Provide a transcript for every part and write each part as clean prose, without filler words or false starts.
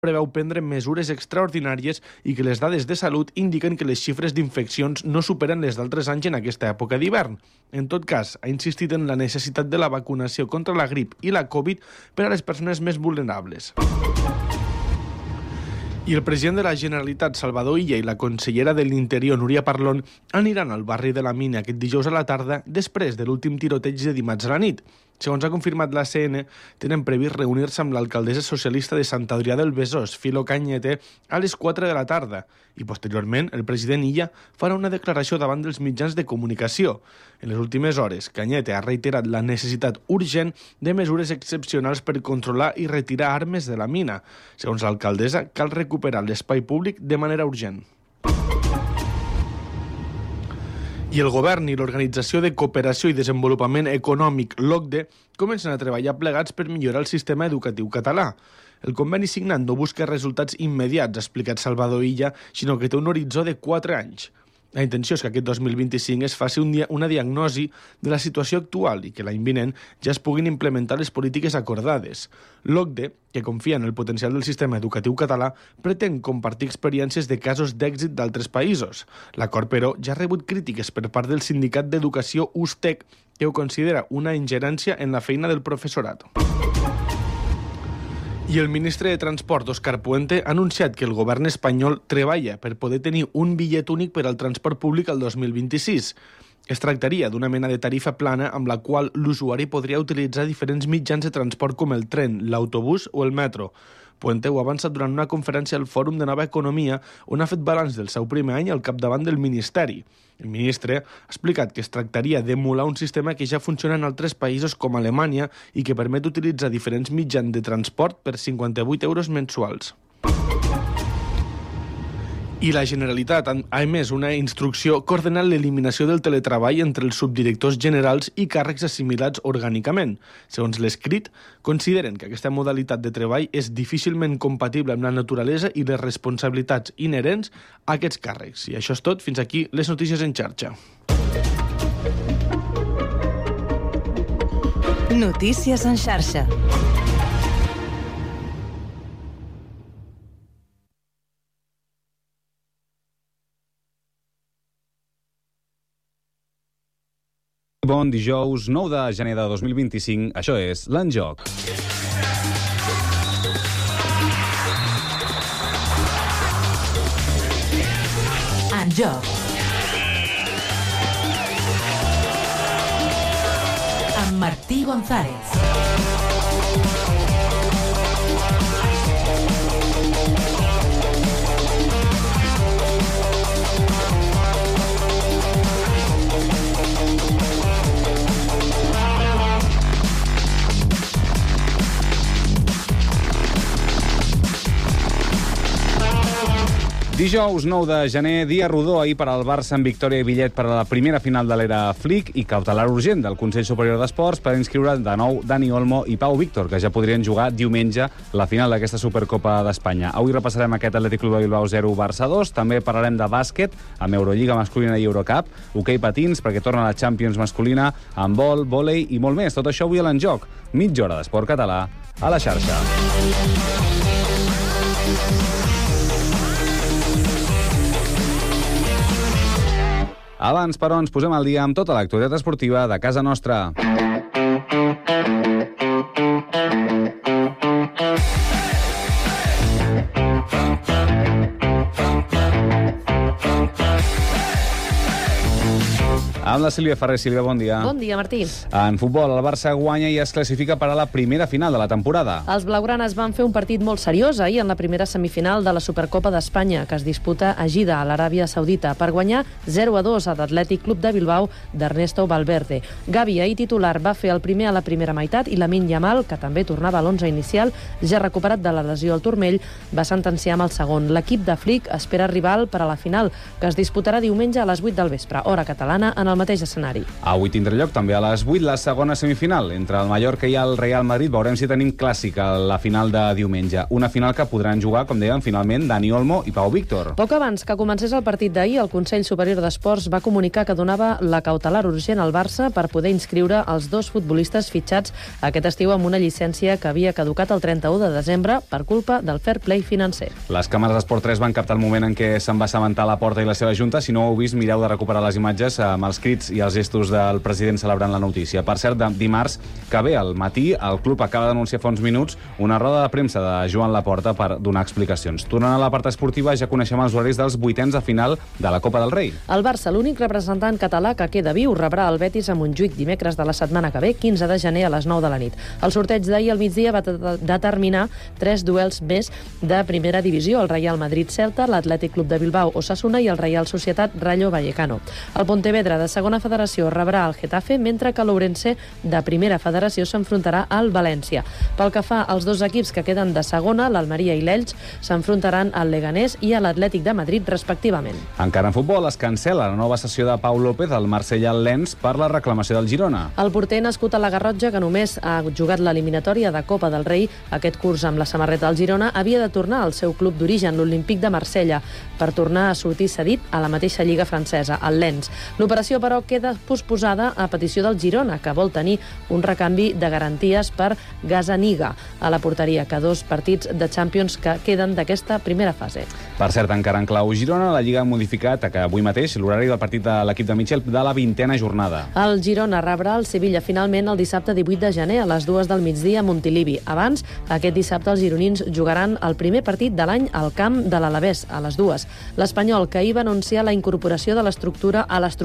preveu prendre mesures extraordinàries i que les dades de salut indiquen que les xifres d'infeccions no superen les d'altres anys en aquesta època d'hivern. En tot cas, ha insistit en la necessitat de la vacunació contra la grip i la Covid per a les persones més vulnerables. I el president de la Generalitat, Salvador Illa, i la consellera de l'Interior, Núria Parlon, aniran al barri de la Mina aquest dijous a la tarda després de l'últim tiroteig de dimarts a la nit. Segons ha confirmat l'ACN, tenen previst reunir-se amb l'alcaldessa socialista de Sant Adrià del Besòs, Filo Cañete, a les 4 de la tarda. I posteriorment, el president Illa farà una declaració davant dels mitjans de comunicació. En les últimes hores, Cañete ha reiterat la necessitat urgent de mesures excepcionals per controlar i retirar armes de la mina. Segons l'alcaldessa, cal recuperar l'espai públic de manera urgent. I el govern i l'Organització de Cooperació i Desenvolupament Econòmic, l'OCDE, comencen a treballar plegats per millorar el sistema educatiu català. El conveni signat no busca resultats immediats, ha explicat Salvador Illa, sinó que té un horitzó de 4 anys. La intenció és que aquest 2025 es faci una diagnosi de la situació actual i que l'any vinent ja es puguin implementar les polítiques acordades. L'OCDE, que confia en el potencial del sistema educatiu català, pretén compartir experiències de casos d'èxit d'altres països. L'acord, però, ja ha rebut crítiques per part del sindicat d'educació USTEC, que ho considera una ingerència en la feina del professorat. I el ministre de Transport, Òscar Puente, ha anunciat que el govern espanyol treballa per poder tenir un bitllet únic per al transport públic al 2026. Es tractaria d'una mena de tarifa plana amb la qual l'usuari podria utilitzar diferents mitjans de transport com el tren, l'autobús o el metro. Puente ho ha avançat durant una conferència al Fòrum de Nova Economia, on ha fet balanç del seu primer any al capdavant del Ministeri. El ministre ha explicat que es tractaria d'emular un sistema que ja funciona en altres països com Alemanya i que permet utilitzar diferents mitjans de transport per 58 euros mensuals. I la Generalitat ha emès una instrucció coordenant l'eliminació del teletreball entre els subdirectors generals i càrrecs assimilats orgànicament. Segons l'escrit, consideren que aquesta modalitat de treball és difícilment compatible amb la naturalesa i les responsabilitats inherents a aquests càrrecs. I això és tot. Fins aquí les notícies en xarxa. Notícies en xarxa. Bon dijous, 9 de gener de 2025. Això és l'Enjoc. Enjoc. Amb Martí González. Dijous 9 de gener, dia rodó ahir per al Barça amb victòria i bitllet per a la primera final de l'era Flick i cautelar urgent del Consell Superior d'Esports per inscriure de nou Dani Olmo i Pau Víctor, que ja podrien jugar diumenge la final d'aquesta Supercopa d'Espanya. Avui repassarem aquest Atlètic Club de Bilbao 0, Barça 2. També parlarem de bàsquet, amb Eurolliga masculina i Eurocup, hoquei patins, perquè torna la Champions masculina, handbol, vòlei i molt més. Tot això avui a l'Enjoc. Mitja hora d'esport català a la xarxa. Abans, però, ens posem al dia amb tota l'actualitat esportiva de casa nostra. Amb la Sílvia Ferrer. Sílvia, bon dia. Bon dia, Martí. En futbol, el Barça guanya i es classifica per a la primera final de la temporada. Els blaugranes van fer un partit molt seriós ahir en la primera semifinal de la Supercopa d'Espanya, que es disputa a Jeddah, a l'Aràbia Saudita, per guanyar 0-2 a l'Atlètic Club de Bilbao d'Ernesto Valverde. Gavi, ahir titular, va fer el primer a la primera meitat i Lamine Yamal, que també tornava a l'11 inicial, ja recuperat de la lesió al turmell, va sentenciar amb el segon. L'equip de Flick espera rival per a la final, que es disputarà diumenge a les 8 del vespre, hora catalana, en el mateix escenari. Avui tindrà lloc també a les 8 la segona semifinal. Entre el Mallorca i el Real Madrid veurem si tenim clàssic a la final de diumenge. Una final que podran jugar, com dèiem, finalment Dani Olmo i Pau Víctor. Poc abans que comencés el partit d'ahir, el Consell Superior d'Esports va comunicar que donava la cautelar urgent al Barça per poder inscriure els 2 futbolistes fitxats aquest estiu amb una llicència que havia caducat el 31 de desembre per culpa del fair play financer. Les càmeres d'Esport 3 van captar el moment en què se'n va assabentar la Porta i la seva junta. Si no ho heu vist, mireu de recuperar les imatges amb els crits i els gestos del president celebrant la notícia. Per cert, dimarts que ve al matí, el club acaba d'anunciar fa uns minuts una roda de premsa de Joan Laporta per donar explicacions. Tornant a la part esportiva, ja coneixem els horaris dels 8ens de final de la Copa del Rei. El Barça, l'únic representant català que queda viu, rebrà el Betis a Montjuïc dimecres de la setmana que ve, 15 de gener a les 9 de la nit. El sorteig d'ahir al migdia va determinar 3 duels més de primera divisió: el Real Madrid-Celta, l'Atlètic Club de Bilbao Osasuna i el Real Societat Rayo Vallecano. El Pontevedra de segona federació rebrà el Getafe, mentre que l'Ourense de primera federació s'enfrontarà al València. Pel que fa als 2 equips que queden de segona, l'Almeria i l'Elx s'enfrontaran al Leganés i a l'Atlètic de Madrid, respectivament. Encara en futbol, es cancela la nova sessió de Pau López al Marsella al Lens per la reclamació del Girona. El porter nascut a la Garrotxa, que només ha jugat l'eliminatòria de Copa del Rei aquest curs amb la samarreta del Girona, havia de tornar al seu club d'origen, l'Olímpic de Marsella, per tornar a sortir cedit a la mateixa lliga francesa, el Lens. L'operació, però, queda posposada a petició del Girona, que vol tenir un recanvi de garanties per Gazzaniga a la porteria, que 2 partits de Champions que queden d'aquesta primera fase. Per cert, encara en clau Girona, la Lliga ha modificat avui mateix l'horari del partit de l'equip de Michel de la 20a jornada. El Girona rebrà el Sevilla finalment el dissabte 18 de gener a les 2 del migdia a Montilivi. Abans, aquest dissabte els gironins jugaran el primer partit de l'any al camp de l'Alavés, a les 2. L'Espanyol, que ahir va anunciar la incorporació de l'estructura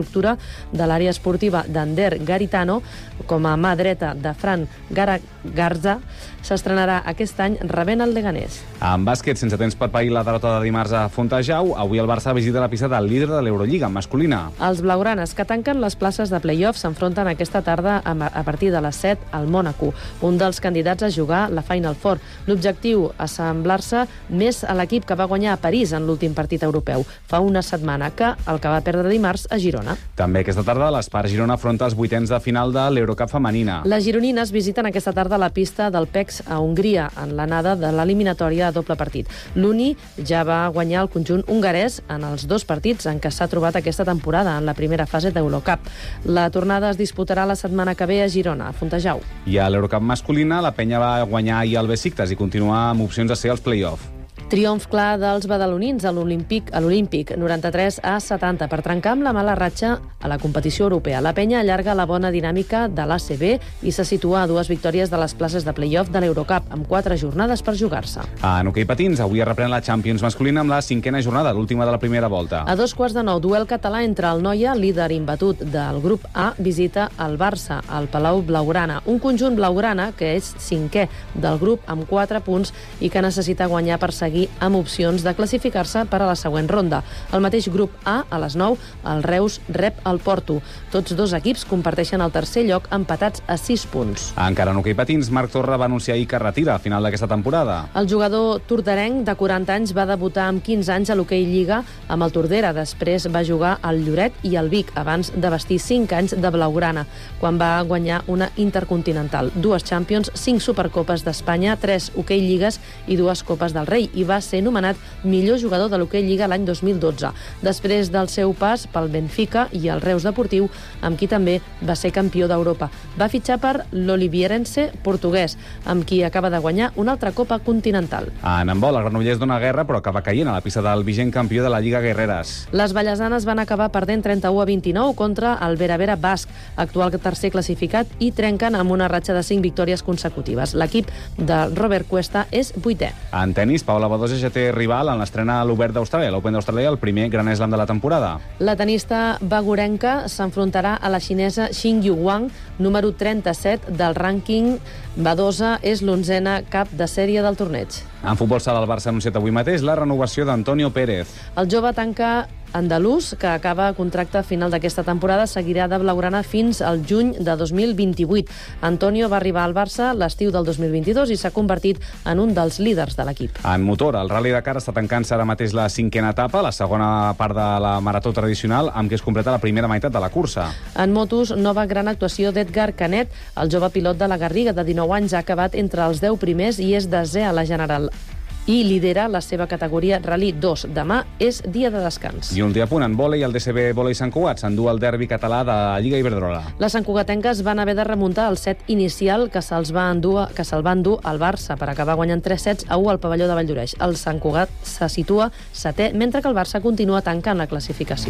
de l'àrea esportiva d'Ander Garitano com a mà dreta de Fran Garza, s'estrenarà aquest any rebent el Leganés. En bàsquet, sense temps per pair la derrota de dimarts a Fontejau, avui el Barça visita la pista del líder de l'Eurolliga masculina. Els blaugranes, que tanquen les places de play-off, s'enfronten aquesta tarda a partir de les 7 al Mònaco, un dels candidats a jugar la Final Four. L'objectiu, assemblar-se més a l'equip que va guanyar a París en l'últim partit europeu fa una setmana, que el que va perdre dimarts a Girona. També aquesta tarda l'Espar Girona afronta els 8ens de final de l'Eurocup femenina. Les gironines visiten aquesta tarda la pista del PEX a Hongria en l'anada de l'eliminatòria a doble partit. L'Uni ja va guanyar el conjunt hongarès en els 2 partits en què s'ha trobat aquesta temporada en la primera fase d'Eurocup. La tornada es disputarà la setmana que ve a Girona, a Fontejau. I a l'Eurocup masculina, la Penya va guanyar ahir el Besiktas i continua amb opcions de ser als play-off. Triomf clar dels badalonins a l'Olímpic 93-70 per trencar amb la mala ratxa a la competició europea. La Penya allarga la bona dinàmica de l'ACB i se situa a 2 victòries de les places de play-off de l'Eurocup, amb 4 jornades per jugar-se. En hoquei patins, avui es reprèn la Champions masculina amb la 5a jornada, l'última de la primera volta. A 2:15, duel català entre el Noia, líder imbatut del grup A, visita el Barça, al Palau Blaugrana. Un conjunt blaugrana que és 5è del grup amb 4 punts i que necessita guanyar per seguir amb opcions de classificar-se per a la següent ronda. El mateix grup A, a les 9, el Reus rep el Porto. Tots 2 equips comparteixen el tercer lloc empatats a 6 punts. Encara en hoquei patins, Marc Torra va anunciar ahir que retira a final d'aquesta temporada. El jugador tordarenc de 40 anys va debutar amb 15 anys a l'hoquei Lliga amb el Tordera. Després va jugar al Lloret i al Vic, abans de vestir 5 anys de blaugrana, quan va guanyar una intercontinental, 2 Champions, 5 Supercopes d'Espanya, 3 hoquei Lligues i 2 Copes del Rei, i va ser nomenat millor jugador de l'hoquei Lliga l'any 2012, després del seu pas pel Benfica i el Reus Deportiu, amb qui també va ser campió d'Europa. Va fitxar per l'Olivierense portuguès, amb qui acaba de guanyar una altra Copa Continental. En handbol, el Granollers dona guerra, però acaba caient a la pista del vigent campió de la Lliga Guerreres. Les vallesanes van acabar perdent 31-29 contra el Vera Basc, actual tercer classificat, i trenquen amb una ratxa de 5 victòries consecutives. L'equip de Robert Cuesta és 8è. En tenis, Paula Badosa ja té rival en l'estrena a l'Obert d'Austràlia, l'Open d'Austràlia, el primer Gran Slam de la temporada. La tenista bagurenca s'enfrontarà a la xinesa Xing Yuwang, número 37 del rànquing. Badosa és l'11a cap de sèrie del torneig. En futbol sala, el Barça ha anunciat avui mateix la renovació d'Antonio Pérez. El jove tanca andalús, que acaba contracte a final d'aquesta temporada, seguirà de blaugrana fins al juny de 2028. Antonio va arribar al Barça l'estiu del 2022 i s'ha convertit en un dels líders de l'equip. En motor, el Rally Dakar està tancant-se ara mateix la 5a etapa, la segona part de la marató tradicional, amb què es completa la primera meitat de la cursa. En motos, nova gran actuació d'Edgar Canet. El jove pilot de la Garriga, de 19 anys, ha acabat entre els 10 primers i és desè a la general i lidera la seva categoria Rally 2. Demà és dia de descans. I un dia a punt en vòlei, el DCB Vòlei Sant Cugat s'endú el derbi català de la Lliga Iberdrola. Les santcugatenques van haver de remuntar el set inicial que se'l va endur al Barça per acabar guanyant 3-1 al pavelló de Valldoreix. El Sant Cugat se situa setè, mentre que el Barça continua tancant la classificació.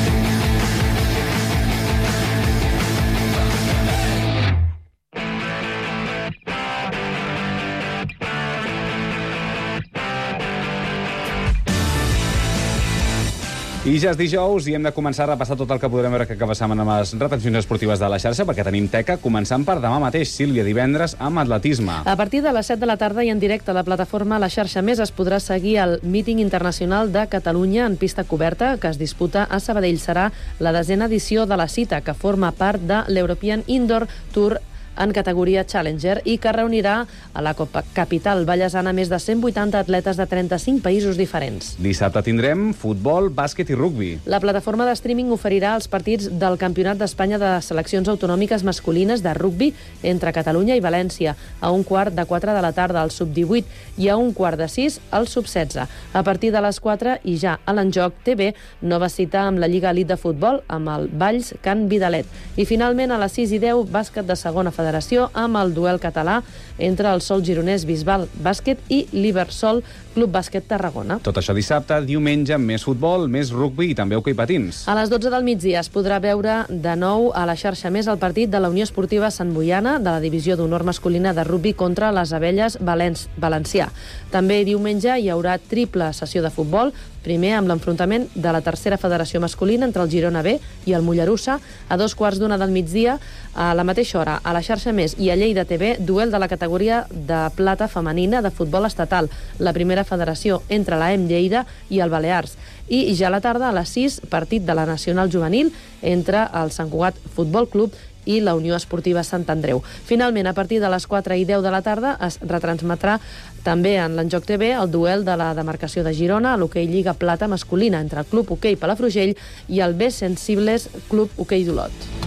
I ja és dijous i hem de començar a repassar tot el que podrem veure que acaba setmana amb les retencions esportives de la xarxa, perquè tenim teca, començant per demà mateix, Sílvia, divendres, amb atletisme. A partir de les 7 de la tarda i en directe a la plataforma La Xarxa Més es podrà seguir el míting internacional de Catalunya en pista coberta que es disputa a Sabadell. Serà la 10a edició de la cita, que forma part de l'European Indoor Tour en categoria Challenger i que reunirà a la capital vallesana més de 180 atletes de 35 països diferents. Dissabte tindrem futbol, bàsquet i rugbi. La plataforma de streaming oferirà els partits del Campionat d'Espanya de seleccions autonòmiques masculines de rugbi entre Catalunya i València a 3:15 de la tarda al sub-18 i a 5:45 al sub-16. A partir de les 4 i ja a l'Enjoc TV, nova cita amb la Lliga Elit de Futbol amb el Valls Can Vidalet. I finalment a les 6:10, bàsquet de segona federació amb el duel català entre el Sol Gironès Bisbal Bàsquet i l'Ibersol Club Bàsquet Tarragona. Tot això dissabte, diumenge, més futbol, més rugbi i també hoquei patins. A les 12 del migdia es podrà veure de nou a la xarxa Més el partit de la Unió Esportiva Sant Boiana de la divisió d'honor masculina de rugbi contra les Abelles Valencià. També diumenge hi haurà triple sessió de futbol, primer amb l'enfrontament de la tercera federació masculina entre el Girona B i el Mollerussa a 2:15 del migdia. A la mateixa hora, a la xarxa Més i a Lleida TV, duel de la categoria de plata femenina de futbol estatal, la primera federació entre la EM Lleida i el Balears. I ja a la tarda, a les 6, partit de la Nacional Juvenil entre el Sant Cugat Futbol Club i la Unió Esportiva Sant Andreu. Finalment, a partir de les 4:10 de la tarda, es retransmetrà també en l'Enjoc TV el duel de la demarcació de Girona a l'hoquei Lliga Plata masculina entre el Club Hoquei Palafrugell i el B Sensibles Club Hoquei d'Olot.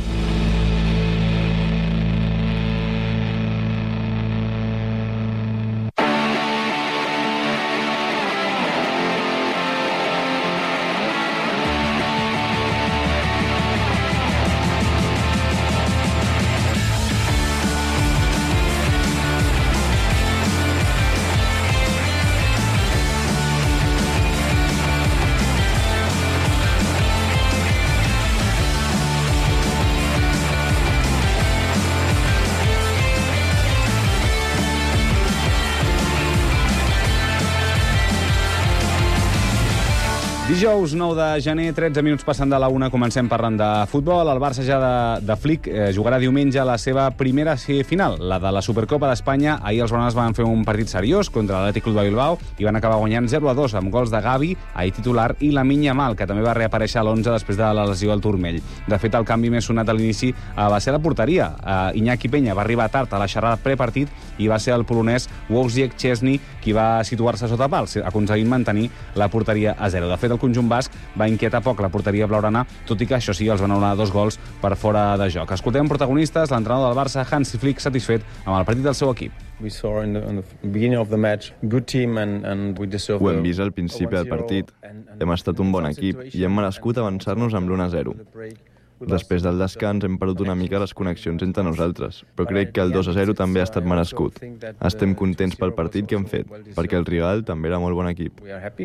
Dijous 9 de gener, 13 minuts passant de la 1, comencem parlant de futbol. El Barça ja de Flick jugarà diumenge la seva primera final, la de la Supercopa d'Espanya. Ahir els blaugranes van fer un partit seriós contra l'Atlètic Club de Bilbao i van acabar guanyant 0-2 amb gols de Gavi, ahir titular, i Lamine Yamal, que també va reaparèixer a l'11 després de la lesió al turmell. De fet, el canvi més sonat a l'inici va ser la porteria. Iñaki Peña va arribar tard a la xerrada prepartit i va ser el polonès Wojciech Szczesny qui va situar-se sota pals, aconseguint mantenir la porteria a 0. De fet, el conjunt basc va inquietar poc la porteria blaugrana, tot i que això sí, els van donar 2 gols per fora de joc. Escoltem protagonistes, l'entrenador del Barça, Hansi Flick, satisfet amb el partit del seu equip. Ho hem vist al principi del partit. Hem estat un bon equip i hem merescut avançar-nos amb l'1-0. Després del descans hem perdut una mica les connexions entre nosaltres, però crec que el 2-0 també ha estat merescut. Estem contents pel partit que hem fet, perquè el rival també era molt bon equip.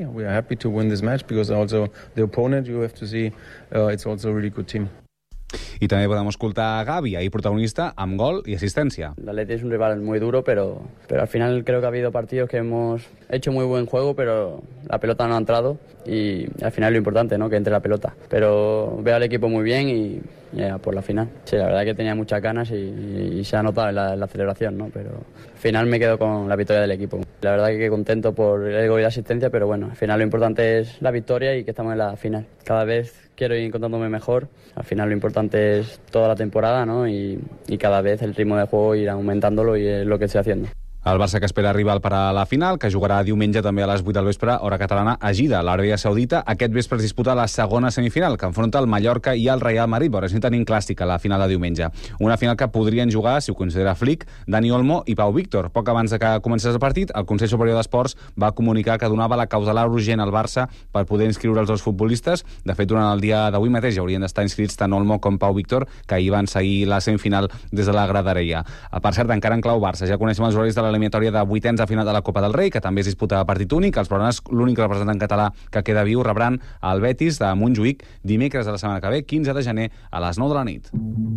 I també podem escoltar a Gavi, ahir protagonista, amb gol i assistència. El Atleti es un rival muy duro, pero al final creo que ha habido partidos que hemos hecho muy buen juego, pero la pelota no ha entrado y al final es lo importante, ¿no? Que entre la pelota. Pero veo al equipo muy bien y por la final. Sí, la verdad que tenía muchas ganas y se ha notado en la celebración, ¿no? Pero al final me quedo con la victoria del equipo. La verdad que contento por el gol y la asistencia, pero bueno, al final lo importante es la victoria y que estamos en la final. Cada vez quiero ir encontrándome mejor. Al final lo importante es toda la temporada, ¿no? Y cada vez el ritmo de juego ir aumentándolo y es lo que estoy haciendo. El Barça que espera rival per a la final, que jugarà diumenge també a les 8 del vespre, hora catalana, a Jeddah, l'Aràbia Saudita. Aquest vespre es disputa la segona semifinal, que enfronta el Mallorca i el Real Madrid. Veurem si tenim clàssica la final de diumenge. Una final que podrien jugar, si ho considera Flick, Dani Olmo i Pau Víctor. Poc abans de que comencés el partit, el Consell Superior d'Esports va comunicar que donava la cautelar urgent al Barça per poder inscriure els dos futbolistes. De fet, durant el dia d'avui mateix haurien d'estar inscrits tant Olmo com Pau Víctor, que ahir van seguir la semifinal des de la graderia. Per cert, encara en clau Barça. Ja coneixem els horaris de l'eliminatòria de vuitens a final de la Copa del Rei, que també es disputa a partit únic. Els blaugranes, l'únic representant català que queda viu, rebran el Betis de Montjuïc dimecres de la setmana que ve, 15 de gener, a les 9 de la nit.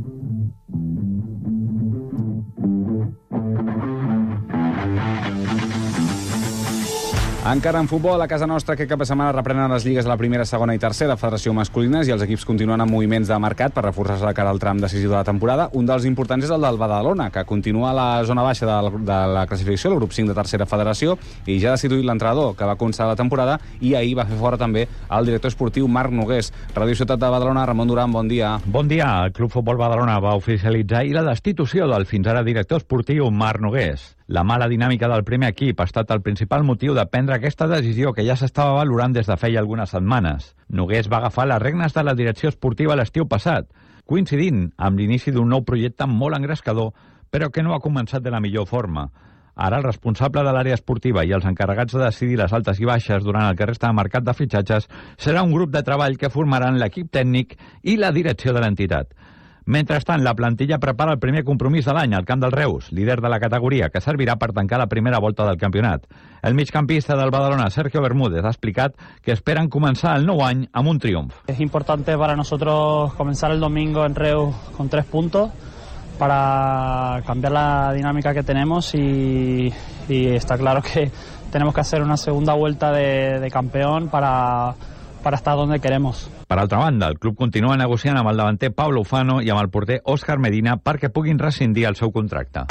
Encara en futbol, a casa nostra, aquest cap de setmana reprenen les lligues de la primera, segona i tercera federació masculines i els equips continuen amb moviments de mercat per reforçar-se de cara al tram decisiu de la temporada. Un dels importants és el del Badalona, que continua a la zona baixa de la classificació, el grup 5 de tercera federació, i ja ha destituït l'entrenador que va començar la temporada i ahir va fer fora també el director esportiu Marc Nogués. Ràdio Ciutat de Badalona, Ramon Duran, bon dia. Bon dia. El Club Futbol Badalona va oficialitzar ahir la destitució del fins ara director esportiu Marc Nogués. La mala dinàmica del primer equip ha estat el principal motiu de prendre aquesta decisió que ja s'estava valorant des de feia algunes setmanes. Nogués va agafar les regnes de la direcció esportiva l'estiu passat, coincidint amb l'inici d'un nou projecte molt engrescador, però que no ha començat de la millor forma. Ara el responsable de l'àrea esportiva i els encarregats de decidir les altes i baixes durant el que resta de mercat de fitxatges serà un grup de treball que formaran l'equip tècnic i la direcció de l'entitat. Mentrestant, la plantilla prepara el primer compromís de l'any al camp del Reus, líder de la categoria, que servirà per tancar la primera volta del campionat. El migcampista del Badalona, Sergio Bermúdez, ha explicat que esperen començar el nou any amb un triomf. Es importante para nosotros comenzar el domingo en Reus con 3 puntos para cambiar la dinámica que tenemos y está claro que tenemos que hacer una segunda vuelta de campeón para estar donde queremos. Per altra banda, el club continua negociant amb el davanter Pablo Ufano i amb el porter Òscar Medina perquè puguin rescindir el seu contracte.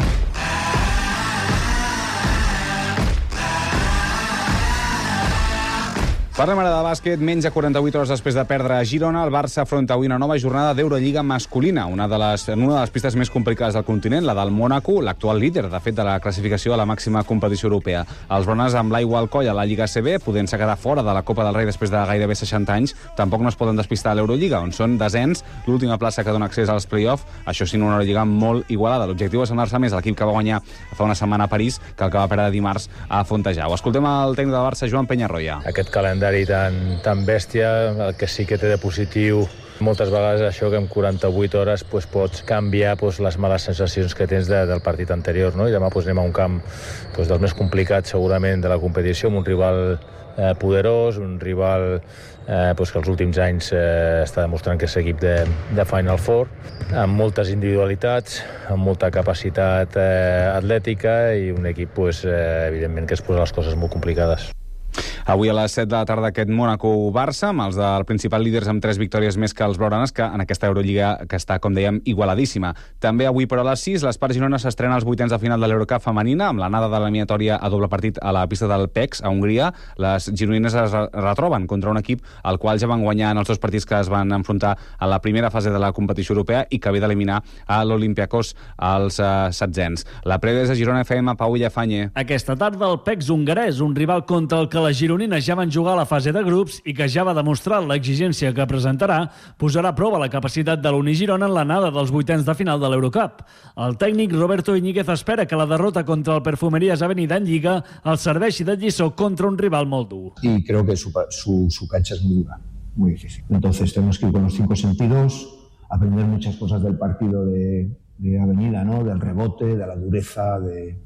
Parlem ara de bàsquet. Menys de 48 hores després de perdre a Girona, el Barça afronta avui una nova jornada d'Eurolliga masculina, una de les pistes més complicades del continent, la del Mònaco, l'actual líder, de fet, de la classificació a la màxima competició europea. Els blaugranes, amb l'aigua al coll a la Lliga ACB, podent-se quedar fora de la Copa del Rei després de gairebé 60 anys, tampoc no es poden despistar a l'Eurolliga, on són desens, l'última plaça que dona accés als play-off, això sí, una Eurolliga molt igualada. L'objectiu és anar-se més a l'equip que va guanyar fa una setmana a París que el que va perdre dimarts a Fontejau. Escoltem el tècnic del Barça, Joan Peñarroya. Aquest calendari tan bèstia, el que sí que té de positiu moltes vegades això que en 48 hores pots canviar les males sensacions que tens del partit anterior, no? I demà anem a un camp dels més complicats segurament de la competició, amb un rival poderós, un rival que els últims anys està demostrant que és equip de Final Four, amb moltes individualitats, amb molta capacitat atlètica i un equip evidentment que es posa les coses molt complicades. Avui a les 7 de la tarda aquest Mònaco-Barça, amb els del principal líders amb 3 victòries més que els blaugranes, que en aquesta Eurolliga que està, com dèiem, igualadíssima. També avui, però a les 6, l'Espart Girona s'estrena als vuitens de final de l'Eurocup femenina, amb l'anada de l'eliminatòria a doble partit a la pista del PEX, a Hongria. Les gironines es retroben contra un equip al qual ja van guanyar en els 2 partits que es van enfrontar a la primera fase de la competició europea i que ve d'eliminar a l'Olympiakos als setzents. La prèvia és a Girona FM, Pau Villafañe. Aquesta tarda el PEX hongarès, un rival contra el que les gironines ja van jugar a la fase de grups i que ja va demostrar l'exigència que presentarà, posarà a prova la capacitat de l'Unigirona en l'anada dels vuitens de final de l'Eurocup. El tècnic Roberto Iñiguez espera que la derrota contra el Perfumerías Avenida en Lliga el serveixi de lliçó contra un rival molt dur. Y creo que su cancha es muy dura, muy difícil. Entonces tenemos que ir con los 5 sentidos, aprender muchas cosas del partido de Avenida, ¿no? Del rebote, de la dureza,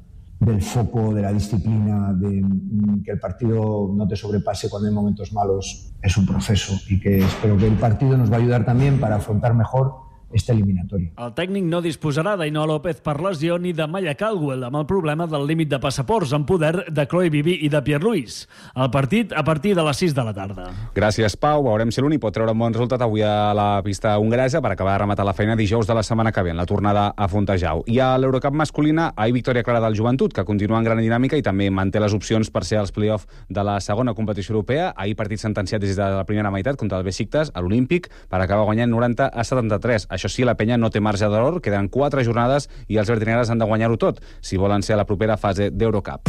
del foco, de la disciplina, de que el partido no te sobrepase cuando hay momentos malos. Es un proceso y que espero que el partido nos va a ayudar también para afrontar mejor esta eliminatoria. El tècnic no disposarà d'Ainhoa López per lesió ni de Maya Caldwell amb el problema del límit de passaports en poder de Chloe Bibi i de Pierre Luis. El partit a partir de les 6 de la tarda. Gràcies, Pau. Veurem si l'Uni pot treure un bon resultat avui a la pista hongaresa per acabar de rematar la feina dijous de la setmana que ve, en la tornada a Fontejau. I a l'Eurocup masculina, ahir victòria clara del Joventut, que continua en gran dinàmica i també manté les opcions per ser als play-off de la segona competició europea. Ahir partit sentenciat des de la primera meitat contra el Besiktas, a l'Olímpic, per acabar guanyant 90-73. Això sí, la penya no té marge d'error, queden 4 jornades i els verdinegres han de guanyar-ho tot si volen ser a la propera fase d'Eurocup.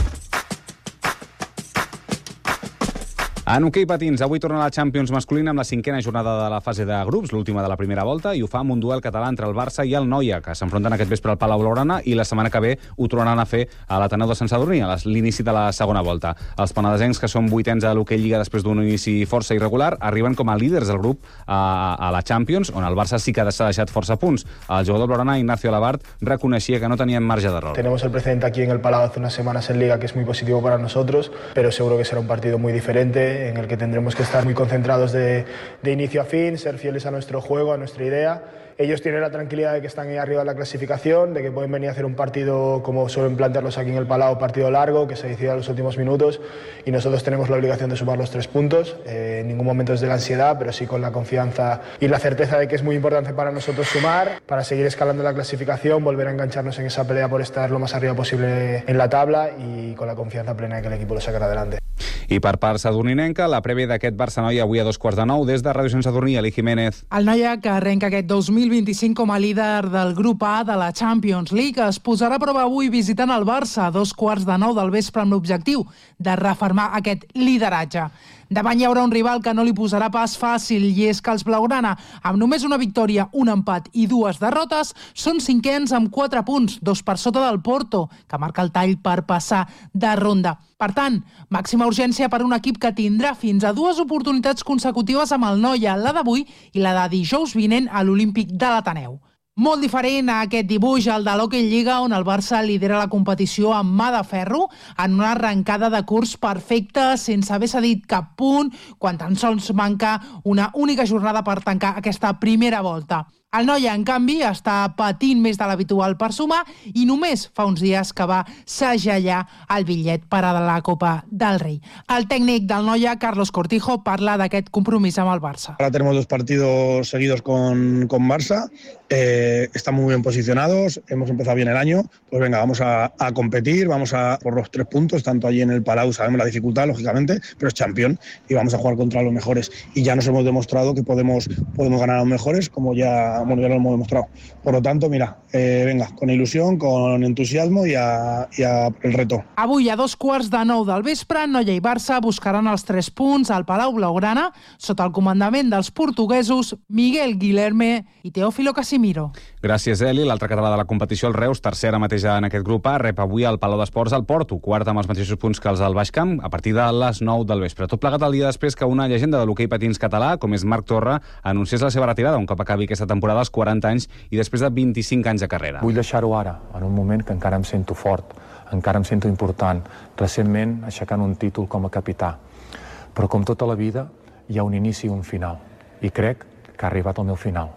En hoquei patins, avui torna la Champions masculina amb la 5a jornada de la fase de grups, l'última de la primera volta, i ho fa amb un duel català entre el Barça i el Noia, que s'enfronten aquest vespre al Palau Blaugrana i la setmana que ve ho tornaran a fer a l'Ateneu de Sant Sadurní, a l'inici de la segona volta. Els penedesencs, que són 8ens a l'hoquei Lliga després d'un inici força irregular, arriben com a líders del grup a la Champions, on el Barça sí que s'ha deixat força punts. El jugador blaugrana, Ignacio Labart, reconeixia que no tenien marge d'error. Tenemos el precedente aquí en el Palau hace unas semanas en Liga que es muy positivo para nosotros, pero seguro que será un partido muy diferente en el que tendremos que estar muy concentrados de inicio a fin, ser fieles a nuestro juego, a nuestra idea. Ellos tienen la tranquilidad de que están ahí arriba en la clasificación, de que pueden venir a hacer un partido como suelen plantearlos aquí en el Palau, partido largo, que se decida en los últimos minutos, y nosotros tenemos la obligación de sumar los 3 puntos, en ningún momento desde la ansiedad, pero sí con la confianza y la certeza de que es muy importante para nosotros sumar, para seguir escalando la clasificación, volver a engancharnos en esa pelea por estar lo más arriba posible en la tabla y con la confianza plena de que el equipo lo sacará adelante. I per part sadurninenca, la prèvia d'aquest Barça-Noia avui a 2:15 des de Ràdio Sant Sadurní, Eli Jiménez. El Noia, que arrenca aquest 2025 com a líder del grup A de la Champions League, es posarà a prova avui visitant el Barça a 2:15 del vespre amb l'objectiu de refermar aquest lideratge. Davant hi haurà un rival que no li posarà pas fàcil, i és que els blaugrana, amb només una victòria, un empat i 2 derrotes, són 5ens amb 4 punts, 2 per sota del Porto, que marca el tall per passar de ronda. Per tant, màxima urgència per un equip que tindrà fins a 2 oportunitats consecutives amb el Noia, la d'avui i la de dijous vinent a l'Olímpic de l'Ateneu. Molt diferent a aquest dibuix, el de l'Hockey Lliga, on el Barça lidera la competició amb mà de ferro, en una arrencada de curs perfecta, sense haver cedit cap punt, quan tan sols manca una única jornada per tancar aquesta primera volta. El Noia, en canvi, està patint més de l'habitual per sumar i només fa uns dies que va segellar el bitllet per a la Copa del Rei. El tècnic del Noia, Carlos Cortijo, parla d'aquest compromís amb el Barça. Ahora tenemos 2 partidos seguidos con Barça, estamos muy bien posicionados, hemos empezado bien el año, pues venga, vamos a competir, vamos a por los 3 puntos, tanto allí en el Palau, sabemos la dificultad, lógicamente, pero es Champions y vamos a jugar contra los mejores. Y ya nos hemos demostrado que podemos ganar a los mejores, como ya lo hemos demostrado. Por lo tanto, mira, venga, con ilusión, con entusiasmo y a el reto. Avui a 2:15 del vespre, Noia i Barça buscaran els 3 punts al Palau Blaugrana, sota el comandament dels portuguesos Miguel Guilherme i Teófilo Casimiro. Gràcies, Eli. L'altre català de la competició, el Reus, tercera mateix en aquest grup A, rep avui al Palau d'Esports el Porto, quart amb els mateixos punts que els del Baix Camp, a partir de les 9 del vespre. Tot plegat el dia després que una llegenda de l'hoquei patins català, com és Marc Torra, anunciés la seva retirada un cop acabi aquesta temporada als 40 anys i després de 25 anys de carrera. Vull deixar-ho ara, en un moment que encara em sento fort, encara em sento important, recentment aixecant un títol com a capità. Però com tota la vida, hi ha un inici i un final, i crec que ha arribat el meu final.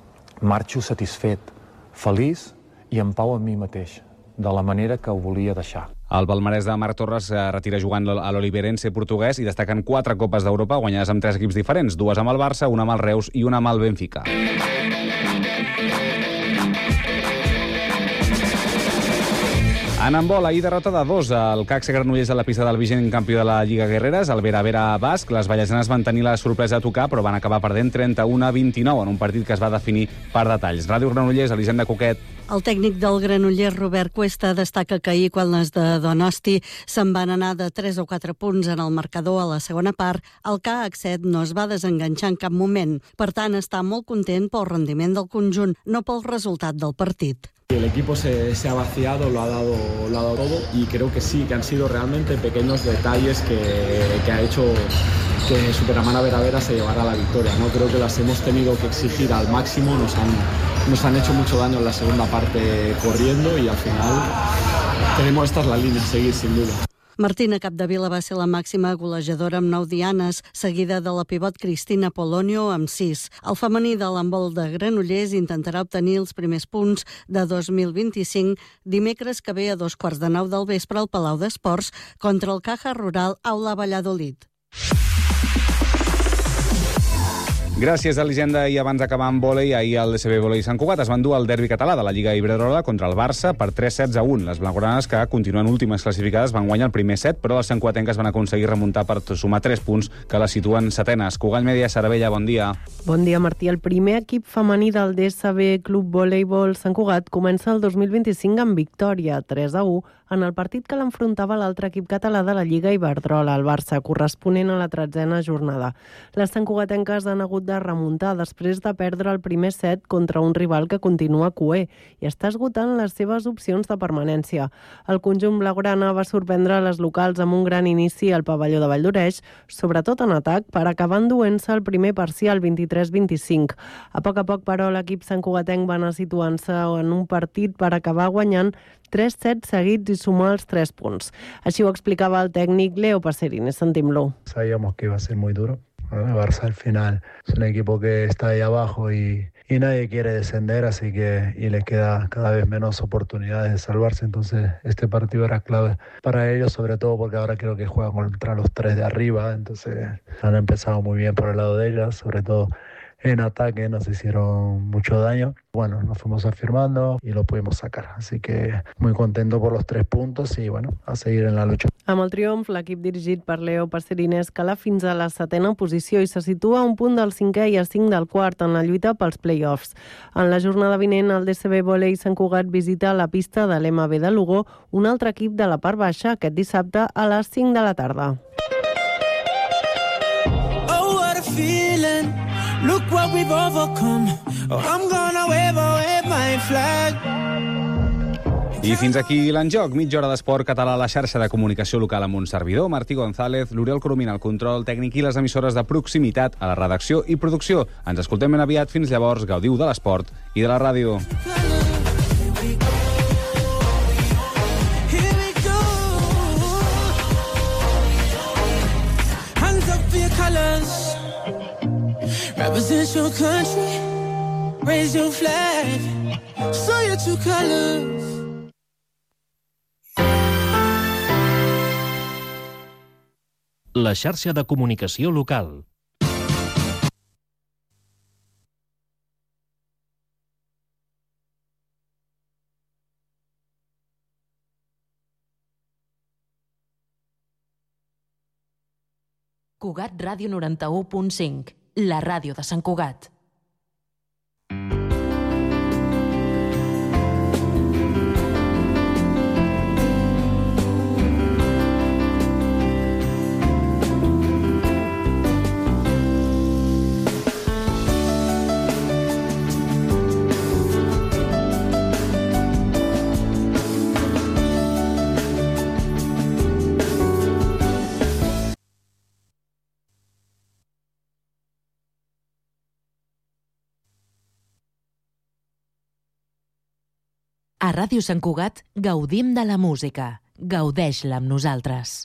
Marxo satisfet, feliç i en pau amb mi mateix, de la manera que ho volia deixar. El palmarès de Marc Torres retira jugant a l'Oliverense portuguès i destaquen 4 Copes d'Europa guanyades amb 3 equips diferents, 2 amb el Barça, una amb el Reus i una amb el Benfica. En handbol, ahir derrota de 2 al CAC Granollers a la pista del vigent campió de la Lliga Guerreres, el Vera basc. Les vallesanes van tenir la sorpresa de tocar, però van acabar perdent 31-29 en un partit que es va definir per detalls. Ràdio Granollers, Elisenda Coquet. El tècnic del Granollers, Robert Cuesta, destaca que ahir, quan les de Donosti se'n van anar de 3 o 4 punts en el marcador a la segona part, el CAC 7 no es va desenganxar en cap moment. Per tant, està molt content pel rendiment del conjunt, no pel resultat del partit. El equipo se ha vaciado, lo ha dado todo y creo que sí, que han sido realmente pequeños detalles que ha hecho que Superamana Vera se llevara la victoria, ¿no? Creo que las hemos tenido que exigir al máximo, nos han hecho mucho daño en la segunda parte corriendo y al final esta es la línea a seguir sin duda. Martina Capdevila va ser la màxima golejadora amb 9 dianes, seguida de la pivot Cristina Polonio amb 6. El femení de l'handbol de Granollers intentarà obtenir els primers punts de 2025 dimecres que ve a 8:45 del vespre al Palau d'Esports contra el Caja Rural Aula Valladolid. Gràcies, Elisenda. I abans d'acabar amb vòlei, ahir el DCB Vòlei Sant Cugat es va endur el derbi català de la Lliga Iberdrola contra el Barça per 3-1. Les blaugranes, que continuen últimes classificades, van guanyar el primer set, però les santcugatenques van aconseguir remuntar per sumar 3 punts que les situen setenes. Cugat Mèdia, Cervella, bon dia. Bon dia, Martí. El primer equip femení del DSB Club Voleibol Sant Cugat comença el 2025 amb victòria 3-1 en el partit que l'enfrontava l'altre equip català de la Lliga Iberdrola, el Barça, corresponent a la 13a jornada. Les santcugatenques han hagut de remuntar després de perdre el primer set contra un rival que continua cuer i està esgotant les seves opcions de permanència. El conjunt blaugrana va sorprendre les locals amb un gran inici al pavelló de Valldoreix, sobretot en atac, per acabar enduent-se el primer parcial 23-25. A poc, però, l'equip santcugatenc va anar situant-se en un partit per acabar guanyant 3 sets seguits y sumar los 3 puntos. Així ho explicava el tècnic Leo Pacerines. Sentim-lo. Sabíamos que iba a ser muy duro. El Barça al final es un equipo que está ahí abajo y nadie quiere descender, así que y les queda cada vez menos oportunidades de salvarse. Entonces este partido era clave para ellos, sobre todo porque ahora creo que juegan contra los 3 de arriba. Entonces han empezado muy bien por el lado de ellas, sobre todo en ataque nos hicieron mucho daño. Bueno, nos fuimos afirmando y lo pudimos sacar. Así que muy contento por los 3 puntos y bueno, a seguir en la lucha. Amb el triomf, l'equip dirigit per Leo Pacerines cala fins a la 7a posició i se situa a un punt del 5è i a 5 del quart en la lluita pels play-offs. En la jornada vinent, el DCB Vòlei Sant Cugat visita la pista de l'MB de Lugo, un altre equip de la part baixa, aquest dissabte a les 5 de la tarda. Oh, what a feeling. Look what we've overcome. Oh, I'm gonna wave my flag. I fins aquí l'enjoc. Mitja hora d'esport català a la xarxa de comunicació local amb un servidor, Martí González, l'Oriol Coromina al control tècnic i les emissores de proximitat a la redacció i producció. Ens escoltem ben aviat. Fins llavors, gaudiu de l'esport i de la ràdio. Represent your country, raise your flag, show your true colors. La xarxa de comunicació local. Cugat Ràdio 91.5, la ràdio de Sant Cugat. A Ràdio Sant Cugat gaudim de la música. Gaudeix-la amb nosaltres.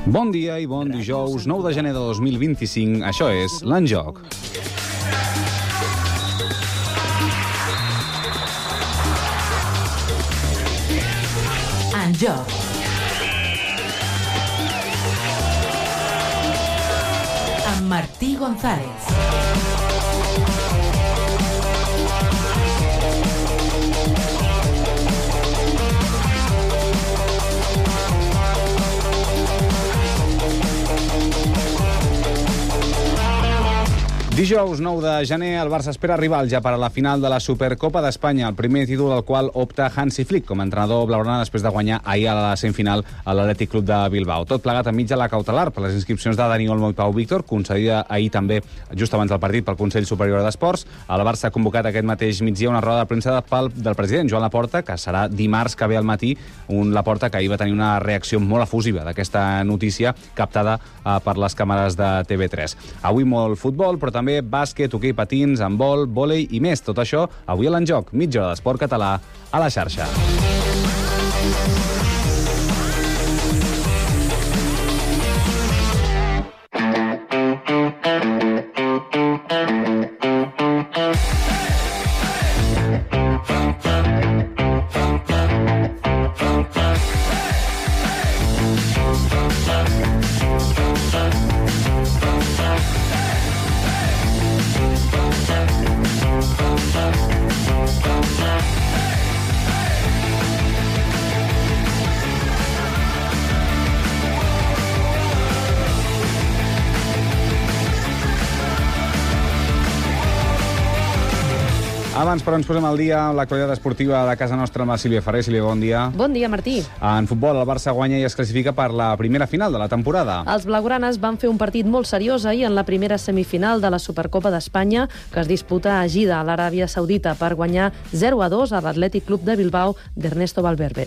Bon dia i bon dijous, 9 de gener de 2025. Això és l'Enjoc. Enjoc. Amb Martí González. Dijous 9 de gener, el Barça espera rival ja per a la final de la Supercopa d'Espanya, el primer títol al qual opta Hansi Flick com a entrenador blaugrana després de guanyar ahir a la semifinal a l'Atlètic Club de Bilbao. Tot plegat enmig de la cautelar per les inscripcions de Dani Olmo i Pau Víctor, concedida ahir també just abans del partit pel Consell Superior d'Esports. El Barça ha convocat aquest mateix migdia una roda de premsa del president Joan Laporta, que serà dimarts que ve al matí, un Laporta que ahir va tenir una reacció molt efusiva d'aquesta notícia captada per les càmeres de TV3. Avui molt futbol, però també bàsquet, hoquei patins, handbol, vòlei i més. Tot això avui a l'Enjoc, mitja hora d'esport català a la xarxa. Abans, però, ens posem al dia amb l'actualitat esportiva de casa nostra amb la Sílvia Ferrer. Sílvia, bon dia. Bon dia, Martí. En futbol, el Barça guanya i es classifica per la primera final de la temporada. Els blaugranes van fer un partit molt seriós ahir en la primera semifinal de la Supercopa d'Espanya, que es disputa a Jeddah, a l'Aràbia Saudita, per guanyar 0-2 a l'Atlètic Club de Bilbao d'Ernesto Valverde.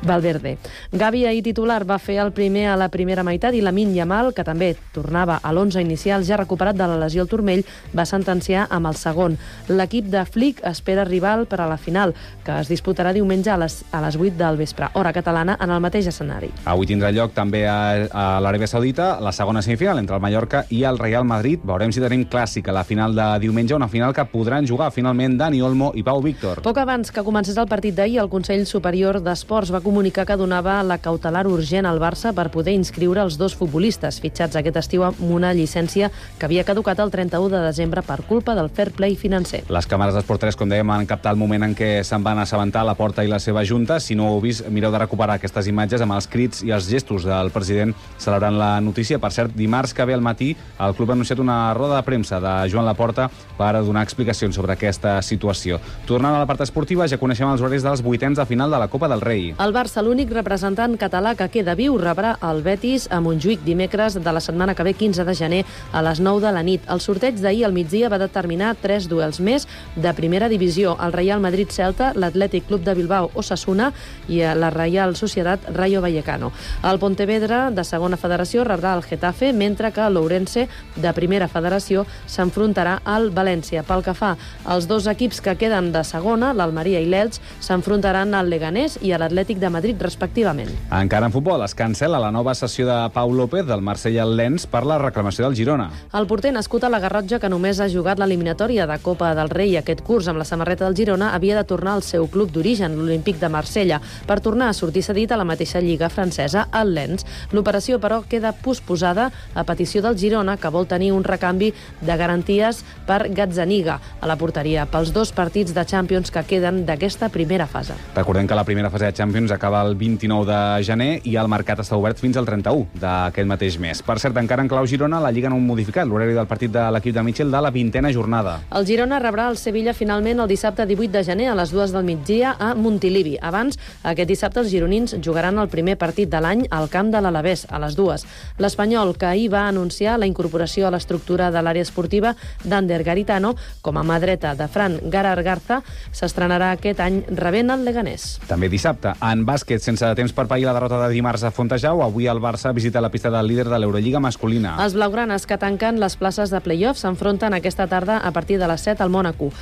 Gavi, ahir titular, va fer el primer a la primera meitat i Lamine Yamal, que també tornava a l'11 inicial, ja recuperat de la lesió al turmell, va sentenciar amb el segon. L'equip de Flick espera rival per a la final, que es disputarà diumenge a les 8 del vespre, hora catalana, en el mateix escenari. Avui tindrà lloc també a l'Aràbia Saudita la segona semifinal entre el Mallorca i el Real Madrid. Veurem si tenim clàssica la final de diumenge, una final que podran jugar finalment Dani Olmo i Pau Víctor. Poc abans que comencés el partit d'ahir, el Consell Superior d'Esports va comunicar que donava la cautelar urgent al Barça per poder inscriure els dos futbolistes fitxats aquest estiu amb una llicència que havia caducat el 31 de desembre per culpa del fair play financer. Les càmeres d'Esport 3, com dèiem, han captat el moment en què se'n van assabentar Laporta i la seva junta. Si no ho heu vist, mireu de recuperar aquestes imatges amb els crits i els gestos del president celebrant la notícia. Per cert, dimarts que ve al matí, el club ha anunciat una roda de premsa de Joan Laporta per donar explicacions sobre aquesta situació. Tornant a la part esportiva, ja coneixem els horaris dels vuitens de final de la Copa del Rei. El Barça, l'únic representant català que queda viu, rebrà el Betis a Montjuïc dimecres de la setmana que ve, 15 de gener, a les 9 de la nit. El sorteig d'ahir al migdia va determinar 3 duels més de primera divisió: el Real Madrid-Celta, l'Atlètic Club de Bilbao Osasuna i la Real Sociedad Rayo Vallecano. El Pontevedra, de segona federació, rebrà el Getafe, mentre que l'Ourense, de primera federació, s'enfrontarà al València. Pel que fa als dos equips que queden de segona, l'Almeria i l'Elx, s'enfrontaran al Leganés i a l'Atlètic de Madrid, respectivament. Encara en futbol, es cancel·la la nova sessió de Pau López del Marsella al Lens per la reclamació del Girona. El porter nascut a la Garrotxa, que només ha jugat l'eliminatòria de Copa del Rei aquest curs amb la samarreta del Girona, havia de tornar al seu club d'origen, l'Olímpic de Marsella, per tornar a sortir cedit a la mateixa lliga francesa, el Lens. L'operació, però, queda posposada a petició del Girona, que vol tenir un recanvi de garanties per Gazzaniga a la porteria pels dos partits de Champions que queden d'aquesta primera fase. Recordem que la primera fase de Champions acaba el 29 de gener i el mercat està obert fins al 31 d'aquest mateix mes. Per cert, encara en clau Girona, la Lliga no ha modificat l'horari del partit de l'equip de Michel de la 20a jornada. El Girona rebrà el Sevilla finalment el dissabte 18 de gener a les 2 del migdia a Montilivi. Abans, aquest dissabte els gironins jugaran el primer partit de l'any al camp de l'Alavés, a les 2. L'Espanyol, que ahir va anunciar la incorporació a l'estructura de l'àrea esportiva d'Ander Garitano com a mà dreta de Fran Garargarza, s'estrenarà aquest any rebent el Leganés. També dissabte, en bàsquet, sense temps per pair la derrota de dimarts a Fontejau, avui el Barça visita la pista del líder de l'Eurolliga masculina. Els blaugranes, que tanquen les places de play-off, s'enfronten aquesta tarda a partir de les 7 al Mònaco. Un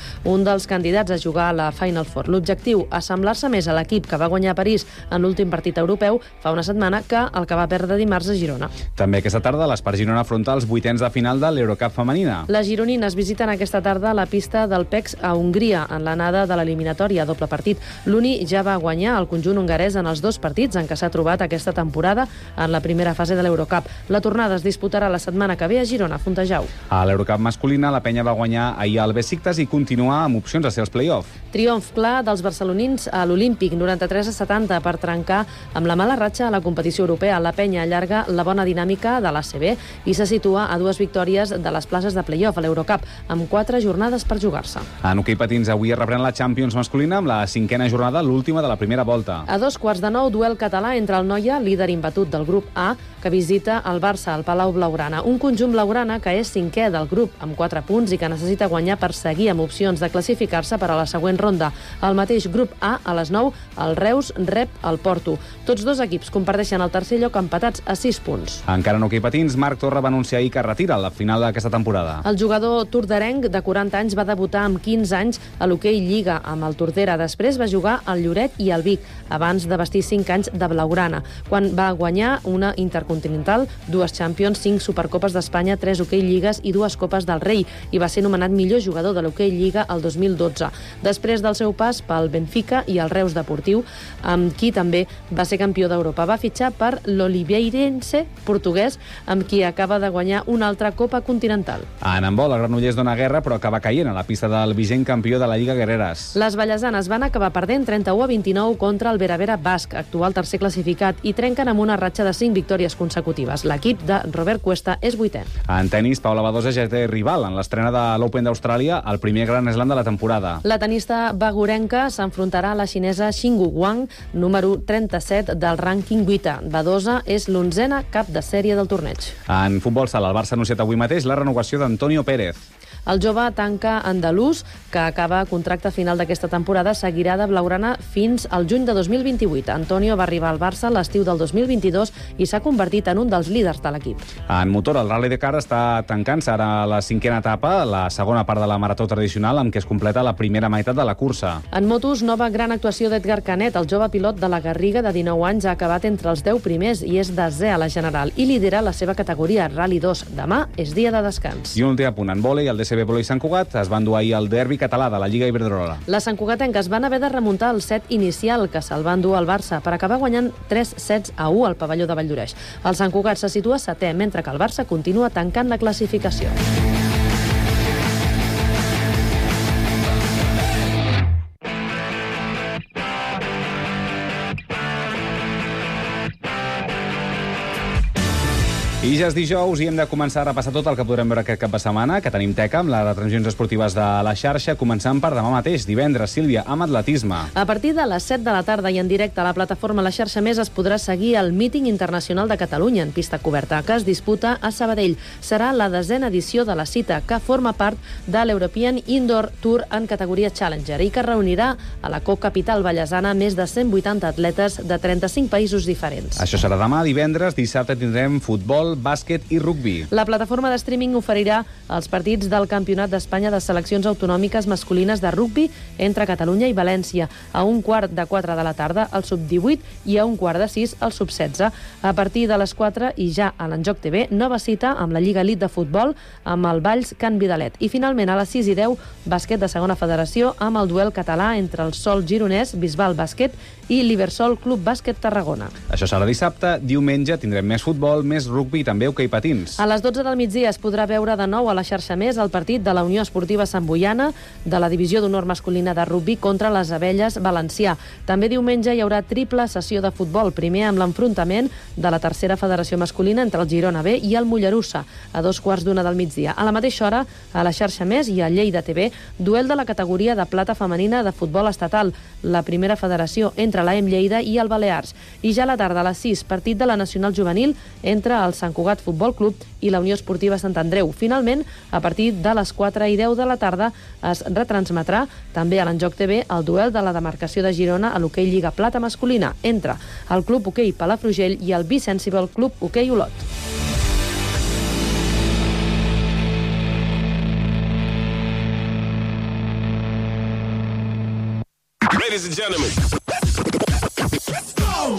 dels candidats a jugar a la Final Four. L'objectiu, assemblar-se més a l'equip que va guanyar a París en l'últim partit europeu fa una setmana que el que va perdre dimarts a Girona. També aquesta tarda l'Espart Girona afronta els vuitens de final de l'Eurocup femenina. Les gironines visiten aquesta tarda la pista del PEX a Hongria en l'anada de l'eliminatòria doble partit. L'Uni ja va guanyar el conjunt hongarès en els 2 partits en què s'ha trobat aquesta temporada en la primera fase de l'Eurocup. La tornada es disputarà la setmana que ve a Girona, Fontejau. A l'Eurocup masculina, la Penya va guanyar ahir al Besiktas i continua amb opcions a ser als play-off. Triomf clar dels barcelonins a l'Olímpic, 93-70, per trencar amb la mala ratxa a la competició europea. La Penya allarga la bona dinàmica de l'ACB i se situa a 2 victòries de les places de play-off a l'Eurocup, amb 4 jornades per jugar-se. En hoquei patins, avui es reprèn la Champions masculina amb la 5a jornada, l'última de la primera volta. A 2:15, duel català entre el Noia, líder imbatut del grup A, que visita el Barça al Palau Blaugrana. Un conjunt blaugrana que és 5è del grup, amb 4 punts i que necessita guanyar per seguir amb opcions de classificar-se per a la següent ronda. Al mateix grup A, a les 9, el Reus rep el Porto. Tots 2 equips comparteixen el tercer lloc empatats a 6 punts. Encara en hoquei patins, Marc Torra va anunciar ahir que retira la final d'aquesta temporada. El jugador tordarenc de 40 anys va debutar amb 15 anys a l'hoquei Lliga amb el Tordera. Després va jugar al Lloret i al Vic, abans de vestir 5 anys de blaugrana, quan va guanyar una intercontinental, 2 Champions, 5 Supercopes d'Espanya, 3 hoquei Lligues i 2 Copes del Rei, i va ser nomenat millor jugador de l'hoquei Lliga el 2012. Després del seu pas pel Benfica i el Reus Deportiu, amb qui també va ser campió d'Europa. Va fitxar per l'Oliveirense portuguès, amb qui acaba de guanyar una altra Copa Continental. En handbol, el Granollers dona guerra, però acaba caient a la pista del vigent campió de la Lliga Guerreres. Les vallesanes van acabar perdent 31-29 contra el Veravera Basc, actual tercer classificat, i trenquen amb una ratxa de 5 victòries consecutives. L'equip de Robert Cuesta és 8è. En tenis, Paula Badosa ja té rival en l'estrena de l'Open d'Austràlia, el primer Grand Slam de la temporada. La tenista bagurenca s'enfrontarà a la xinesa Xingu Wang, número 37 del rànquing 8. Badosa és l'11a cap de sèrie del torneig. En futbol sala, el Barça ha anunciat avui mateix la renovació d'Antonio Pérez. El jove tanca andalús, que acaba contracte final d'aquesta temporada, seguirà de blaugrana fins al juny de 2028. Antonio va arribar al Barça l'estiu del 2022 i s'ha convertit en un dels líders de l'equip. En motor, el Rally Dakar està tancant-se ara la 5a etapa, la segona part de la marató tradicional, amb què es completa la primera meitat de la cursa. En motos, nova gran actuació d'Edgar Canet. El jove pilot de la Garriga, de 19 anys, ha acabat entre els 10 primers i és desè a la general i lidera la seva categoria, Rally 2. Demà és dia de descans. I un últim apunt, en vòlei, el DCB Vòlei Sant Cugat es van dur ahir el derbi català de la Lliga Iberdrola. Les santcugatenques van haver de remuntar el set inicial, que se'l van dur al Barça, per acabar guanyant 3-1 al pavelló de Valldoreix. El Sant Cugat se situa setè, mentre que el Barça continua tancant la classificació. I ja és dijous i hem de començar a repassar tot el que podrem veure aquest cap de setmana, que tenim teca amb les retransmissions esportives de la xarxa, començant per demà mateix, divendres, Sílvia, amb atletisme. A partir de les 7 de la tarda i en directe a la plataforma La Xarxa Més es podrà seguir el míting internacional de Catalunya en pista coberta, que es disputa a Sabadell. Serà la 10a edició de la cita, que forma part de l'European Indoor Tour en categoria Challenger i que reunirà a la cocapital vallesana més de 180 atletes de 35 països diferents. Això serà demà, divendres, dissabte tindrem futbol, bàsquet i rugbi. La plataforma de streaming oferirà els partits del Campionat d'Espanya de seleccions autonòmiques masculines de rugbi entre Catalunya i València, a 15:45 de la tarda al sub-18 i a 15:45 al sub-16. A partir de les 4 i ja a l'Enjoc TV, nova cita amb la Lliga Elite de futbol amb el Valls Can Vidalet. I finalment a les 6:10, bàsquet de segona federació amb el duel català entre el Sol Gironès, Bisbal Bàsquet i l'Ibersol Club Bàsquet Tarragona. Això serà dissabte. Diumenge tindrem més futbol, més rugbi i també hoquei patins. A les 12 del migdia es podrà veure de nou a la xarxa Més el partit de la Unió Esportiva Sant Boiana de la divisió d'honor masculina de rugbi contra les Abelles Valencià. També diumenge hi haurà triple sessió de futbol, primer amb l'enfrontament de la tercera federació masculina entre el Girona B i el Mollerussa, a 2:15 del migdia. A la mateixa hora, a la xarxa Més i a Lleida TV, duel de la categoria de plata femenina de futbol estatal, la primera federació entre l'AEM Lleida i el Balears. I ja a la tarda, a les 6, partit de la Nacional Juvenil entre el Sant Cugat Futbol Club i la Unió Esportiva Sant Andreu. Finalment, a partir de les 4:10 de la tarda es retransmetrà també a l'Enjoc TV el duel de la demarcació de Girona a l'hoquei Lliga Plata masculina entre el Club Hoquei Palafrugell i el Bisensible Club Hoquei Olot. gentlemen, let's go!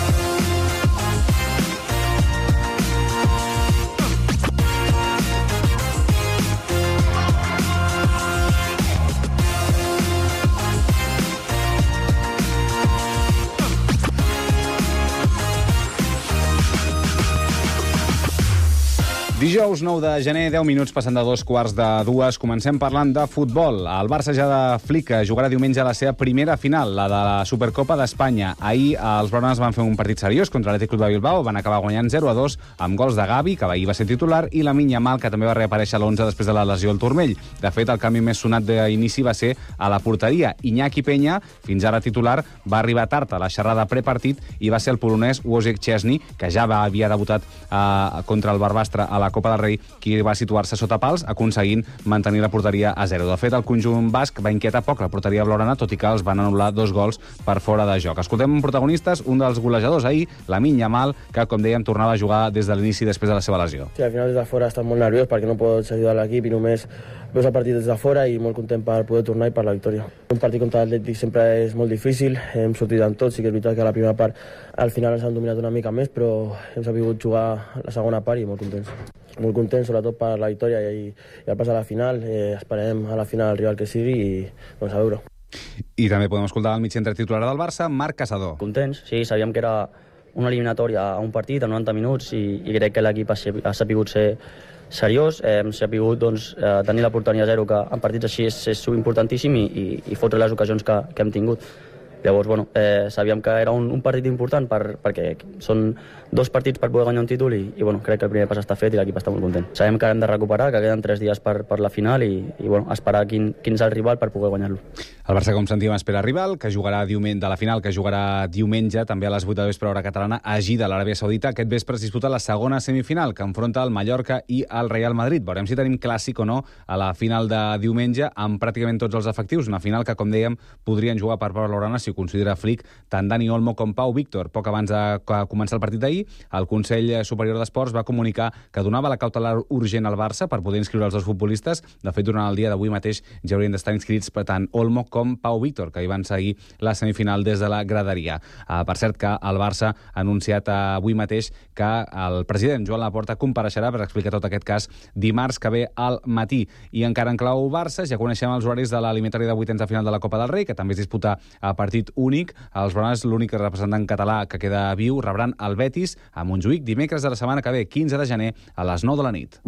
Dijous 9 de gener, 10 minuts passant de 2:15. Comencem parlant de futbol. El Barça ja de Flick jugarà diumenge a la seva primera final, la de la Supercopa d'Espanya. Ahir els blaugranes van fer un partit seriós contra l'Atlètic Club de Bilbao, van acabar guanyant 0-2 amb gols de Gavi, que ahir va ser titular, i Lamine Yamal, que també va reaparèixer a l'11 després de la lesió al turmell. De fet, el canvi més sonat d'inici va ser a la porteria. Iñaki Peña, fins ara titular, va arribar tard a la xerrada prepartit i va ser el polonès Wojciech Szczesny, que ja havia debutat contra el Barbastre a la Copa del Rei, qui va situar-se sota pals, aconseguint mantenir la porteria a 0. De fet, el conjunt basc va inquietar poc la porteria blaugrana, tot i que els van anul·lar 2 gols per fora de joc. Escoltem protagonistes, un dels golejadors ahir, Lamine Yamal, que, com dèiem, tornava a jugar des de l'inici després de la seva lesió. Sí, al final des de fora estàs molt nerviós perquè no pots ajudar l'equip i només veus el partit des de fora i molt content per poder tornar i per la victòria. Un partit contra l'Atlètic sempre és molt difícil, hem sortit amb tot, sí que és veritat que a la primera part al final ens han dominat una mica més, però hem sabut jugar la segona part i molt contents. Molt contents, sobretot per la victòria i el pas a la final. Esperem a la final el rival que sigui i doncs a veure. I també podem escoltar el mitjantre titular del Barça, Marc Caçador. Contents, sí, sabíem que era una eliminatòria a un partit, a 90 minuts, i crec que l'equip ha sapigut ser seriós, hem sabut tenir la porteria a 0, que en partits així és importantíssim, i fotre les ocasions que hem tingut. Llavors, sabíem que era un partit important perquè són 2 partits per poder guanyar un títol i crec que el primer pas està fet i l'equip està molt content. Sabem que hem de recuperar, que queden 3 dies per la final i esperar quin és el rival per poder guanyar-lo. El Barça, com sentíem, espera rival, que jugarà de la final, que jugarà diumenge, també a les 8 de vespre hora catalana, a Jeddah, a l'Aràbia Saudita. Aquest vespre es disputa la segona semifinal, que enfronta el Mallorca i el Real Madrid. Veurem si tenim clàssic o no a la final de diumenge, amb pràcticament tots els efectius. Una final que, com dèiem, podrien jugar per part blaugrana, si ho considera Flick, tant Dani Olmo com Pau Víctor. Poc abans de començar el partit d'ahir, el Consell Superior d'Esports va comunicar que donava la cautelar urgent al Barça per poder inscriure els 2 futbolistes. De fet, durant el dia d'avui mateix ja haurien d'estar inscrits tant Olmo com Pau Víctor, que hi van seguir la semifinal des de la graderia. Per cert, que el Barça ha anunciat avui mateix que el president Joan Laporta compareixerà per explicar tot aquest cas dimarts que ve al matí. I encara en clau Barça, ja coneixem els horaris de l'eliminatòria de vuitens de final de la Copa del Rei, que també es disputa a partit únic. Els blaugranes, l'únic representant català que queda viu, rebran el Betis a Montjuïc dimecres de la setmana que ve, 15 de gener, a les 9 de la nit.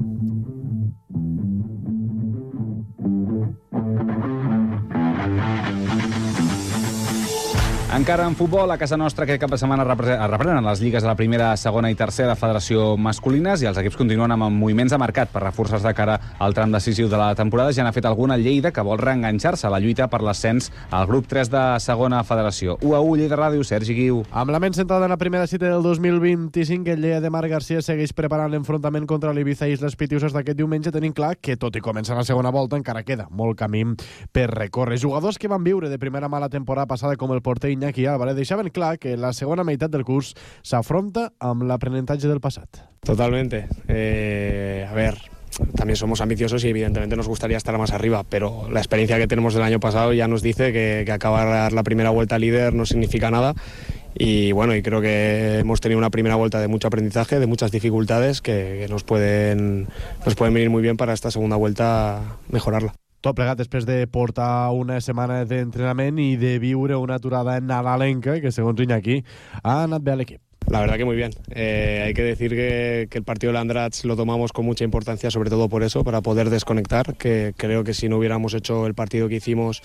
Encara en futbol, a casa nostra aquest cap de setmana es reprenen les lligues de la primera, segona i tercera federació masculines i els equips continuen amb moviments de mercat per reforçar-se de cara al tram decisiu de la temporada. Ja n'ha fet alguna Lleida, que vol reenganxar-se a la lluita per l'ascens al grup 3 de segona federació. 1-1, Lleida Ràdio, Sergi Guiu. Amb la ment centrada en la primera cita del 2025, el Lleida de Marc Garcia segueix preparant l'enfrontament contra l'Ibiza i les Pitiuses d'aquest diumenge, tenint clar que, tot i començar la segona volta, encara queda molt camí per recórrer. Jugadors que van viure de primera mà la temporada passada, com el porter Iñaki Álvarez, deixaven clar que la segona meitat del curs s'afronta amb l'aprenentatge del passat. Totalmente. A ver, también somos ambiciosos y evidentemente nos gustaría estar más arriba, pero la experiencia que tenemos del año pasado ya nos dice que acabar la primera vuelta líder no significa nada. Y bueno, y creo que hemos tenido una primera vuelta de mucho aprendizaje, de muchas dificultades que nos pueden venir muy bien para esta segunda vuelta mejorarla. Tot plegat després de portar una setmana d'entrenament i de viure una aturada nadalenca que, segons Iñaki, ha anat bé a l'equip. La verdad que muy bien. Hay que decir que el partido de Andratx lo tomamos con mucha importancia, sobre todo por eso, para poder desconectar, que creo que si no hubiéramos hecho el partido que hicimos,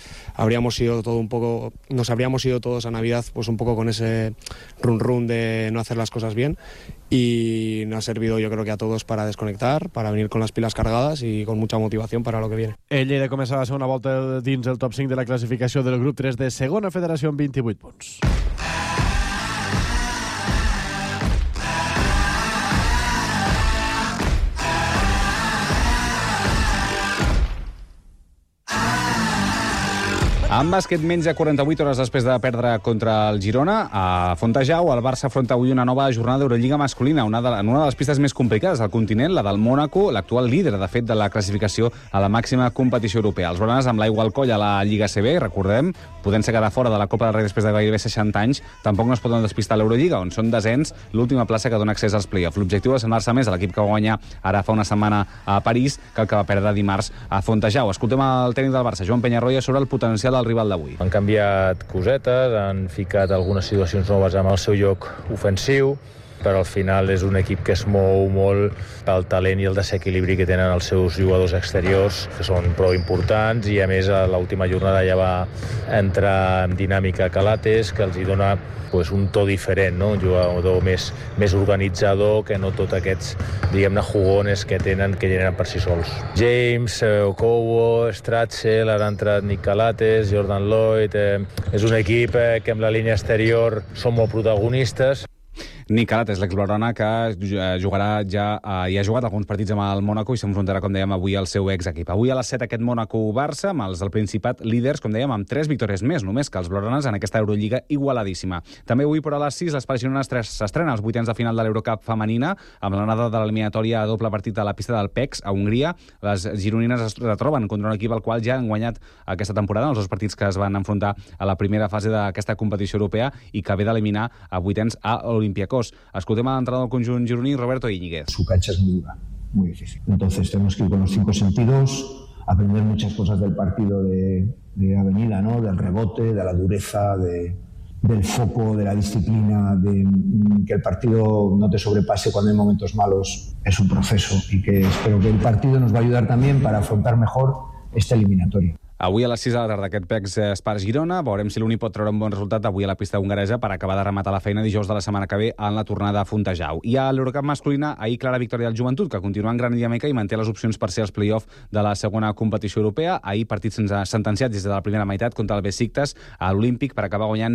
nos habríamos ido todos a Navidad pues un poco con ese run de no hacer las cosas bien, y nos ha servido yo creo que a todos para desconectar, para venir con las pilas cargadas y con mucha motivación para lo que viene. El Lleida comença la segona volta dins el top 5 de la classificació del grup 3 de segona federació amb 28 punts. En bàsquet, menys de 48 hores després de perdre contra el Girona, a Fontejau, el Barça afronta avui una nova jornada d'Eurolliga masculina, en una de les pistes més complicades del continent, la del Mònaco, l'actual líder, de fet, de la classificació a la màxima competició europea. Els blaugranes, amb l'aigua al coll a la Lliga CB, recordem, podent-se quedar fora de la Copa del Rei després de gairebé 60 anys, tampoc no es poden despistar a l'Eurolliga, on són desens, l'última plaça que dona accés als play-offs. L'objectiu és assemblar-se més a l'equip que va guanyar ara fa una setmana a París que el que va perdre dimarts a Fontejau. Escoltem el tècnic del Barça, Joan Peñarroya, sobre el potencial del rival d'avui. Han canviat cosetes, han ficat algunes situacions noves amb el seu joc ofensiu, però al final és un equip que es mou molt pel talent i el desequilibri que tenen els seus jugadors exteriors, que són prou importants, i a més a l'última jornada ja va entrar en dinàmica Calates, que els hi dona un to diferent, no? Un jugador més organitzador que no tots aquests, diguem-ne, jugones que tenen per si sols. James, Okowo, Stratzel, ara ha entrat Nick Calates, Jordan Lloyd... És un equip que amb la línia exterior són molt protagonistes. Nick Calates, l'ex-blaugrana, que jugarà i ha jugat alguns partits amb el Mònaco i s'enfrontarà, com dèiem, avui al seu ex-equip. Avui a les 7 aquest Mònaco-Barça, amb els del Principat líders, com dèiem, amb 3 victòries més, només que els blaugranes en aquesta Eurolliga igualadíssima. També avui, però a les 6, l'Espai Girona s'estrena als vuitens de final de l'Eurocup femenina, amb l'anada de l'eliminatòria a doble partit a la pista del PEX, a Hongria. Les gironines es retroben contra un equip al qual ja han guanyat aquesta temporada, els 2 partits que es van enfrontar a la primera fase d'aquesta competició europea i que ve d'eliminar a vuitens a Olympiacos. Escoltem a l'entrenador del conjunt gironí, Roberto Íñiguez. Su cancha es muy dura, muy difícil. Entonces tenemos que ir con los 5 sentidos, aprender muchas cosas del partido de Avenida, ¿no? Del rebote, de la dureza, del foco, de la disciplina, de que el partido no te sobrepase cuando hay momentos malos. Es un proceso y que espero que el partido nos va a ayudar también para afrontar mejor esta eliminatoria. Avui a les 6 de la tarda aquest PEX Spars Girona. Veurem si l'Uni pot treure un bon resultat avui a la pista hongaresa per acabar de rematar la feina dijous de la setmana que ve en la tornada a Fontejau. I a l'Eurocup masculina, ahir clara victòria del Joventut, que continua en gran dinàmica i manté les opcions per ser els play-off de la segona competició europea. Ahir partits sentenciats des de la primera meitat contra el Besiktas a l'Olímpic per acabar guanyant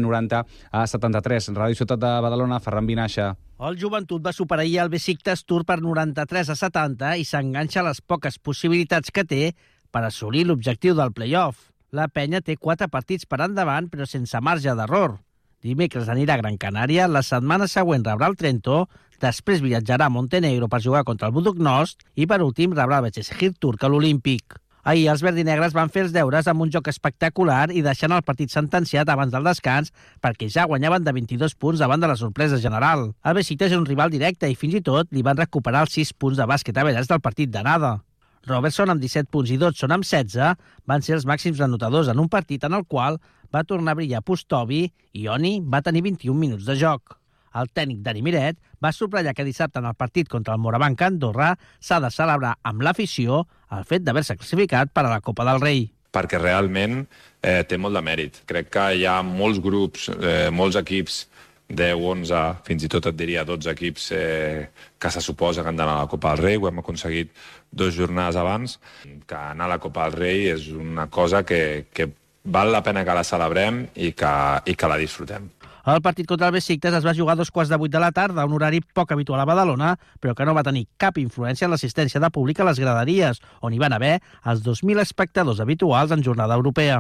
90-73. Ràdio Ciutat de Badalona, Ferran Vinaixa. El Joventut va superar ahir el Besiktas Tour per 93-70 i s'enganxa a les poques possibilitats que té per assolir l'objectiu del play-off. La penya té 4 partits per endavant, però sense marge d'error. Dimecres anirà a Gran Canària, la setmana següent rebrà el Trento, després viatjarà a Montenegro per jugar contra el Buduknost i, per últim, rebrà el Başakşehir turc a l'Olímpic. Ahir els verdinegres van fer els deures amb un joc espectacular i deixant el partit sentenciat abans del descans perquè ja guanyaven de 22 punts davant de la sorpresa general. El Besiktas és un rival directe i fins i tot li van recuperar els 6 punts de bàsquet avellats del partit d'anada. Robertson, amb 17 punts, i Dodson, amb 16, van ser els màxims anotadors en un partit en el qual va tornar a brillar Pustovi i Oni va tenir 21 minuts de joc. El tècnic Dani Miret va subratllar que dissabte en el partit contra el Morabanc a Andorra s'ha de celebrar amb l'afició el fet d'haver-se classificat per a la Copa del Rei. Perquè realment té molt de mèrit. Crec que hi ha molts grups, molts equips, 10, 11, fins i tot et diria 12 equips que se suposa que han d'anar a la Copa del Rei. Ho hem aconseguit 2 jornades abans. Que anar a la Copa del Rei és una cosa que val la pena que la celebrem i que la disfrutem. El partit contra el Besiktas es va jugar a 7:15 de la tarda, un horari poc habitual a Badalona, però que no va tenir cap influència en l'assistència de públic a les graderies, on hi van haver els 2.000 espectadors habituals en jornada europea.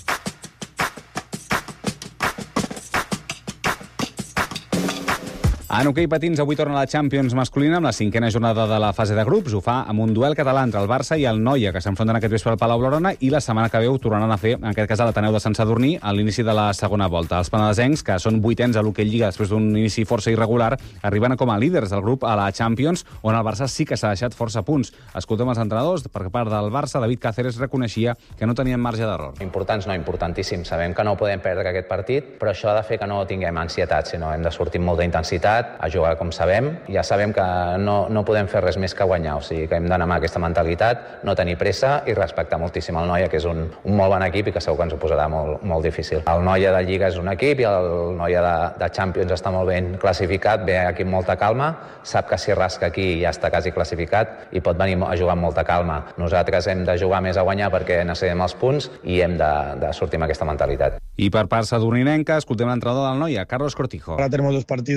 En hoquei patins, avui torna la Champions masculina amb la 5a jornada de la fase de grups. Ho fa amb un duel català entre el Barça i el Noia, que s'enfronten aquest vespre al Palau Blaugrana, i la setmana que ve ho tornaran a fer, en aquest cas a l'Ateneu de Sant Sadurní, a l'inici de la segona volta. Els penedesencs, que són 8ens a l'hoquei Lliga després d'un inici força irregular, arriben com a líders del grup a la Champions, on el Barça sí que s'ha deixat força punts. Escoltem els entrenadors. Per part del Barça, David Cáceres reconeixia que no tenien marge d'error. Importants, no, importantíssims. Sabem que no podem perdre aquest partit, però això ha de fer que no tinguem ansietat, sinó hem de sortir amb molta intensitat, a jugar com sabem. Ja sabem que no podem fer res més que guanyar, o sigui que hem d'anar amb aquesta mentalitat, no tenir pressa i respectar moltíssim el Noia, que és un molt bon equip i que segur que ens ho posarà molt difícil. El Noia de Lliga és un equip i el Noia de Champions està molt ben classificat, ve aquí amb molta calma, sap que si rasca aquí ja està quasi classificat i pot venir a jugar amb molta calma. Nosaltres hem de jugar més a guanyar perquè necessitem els punts i hem de sortir amb aquesta mentalitat. I per part sadurninenca, escoltem l'entrenador del Noia, Carlos Cortijo. Ahora tenemos 2 partidos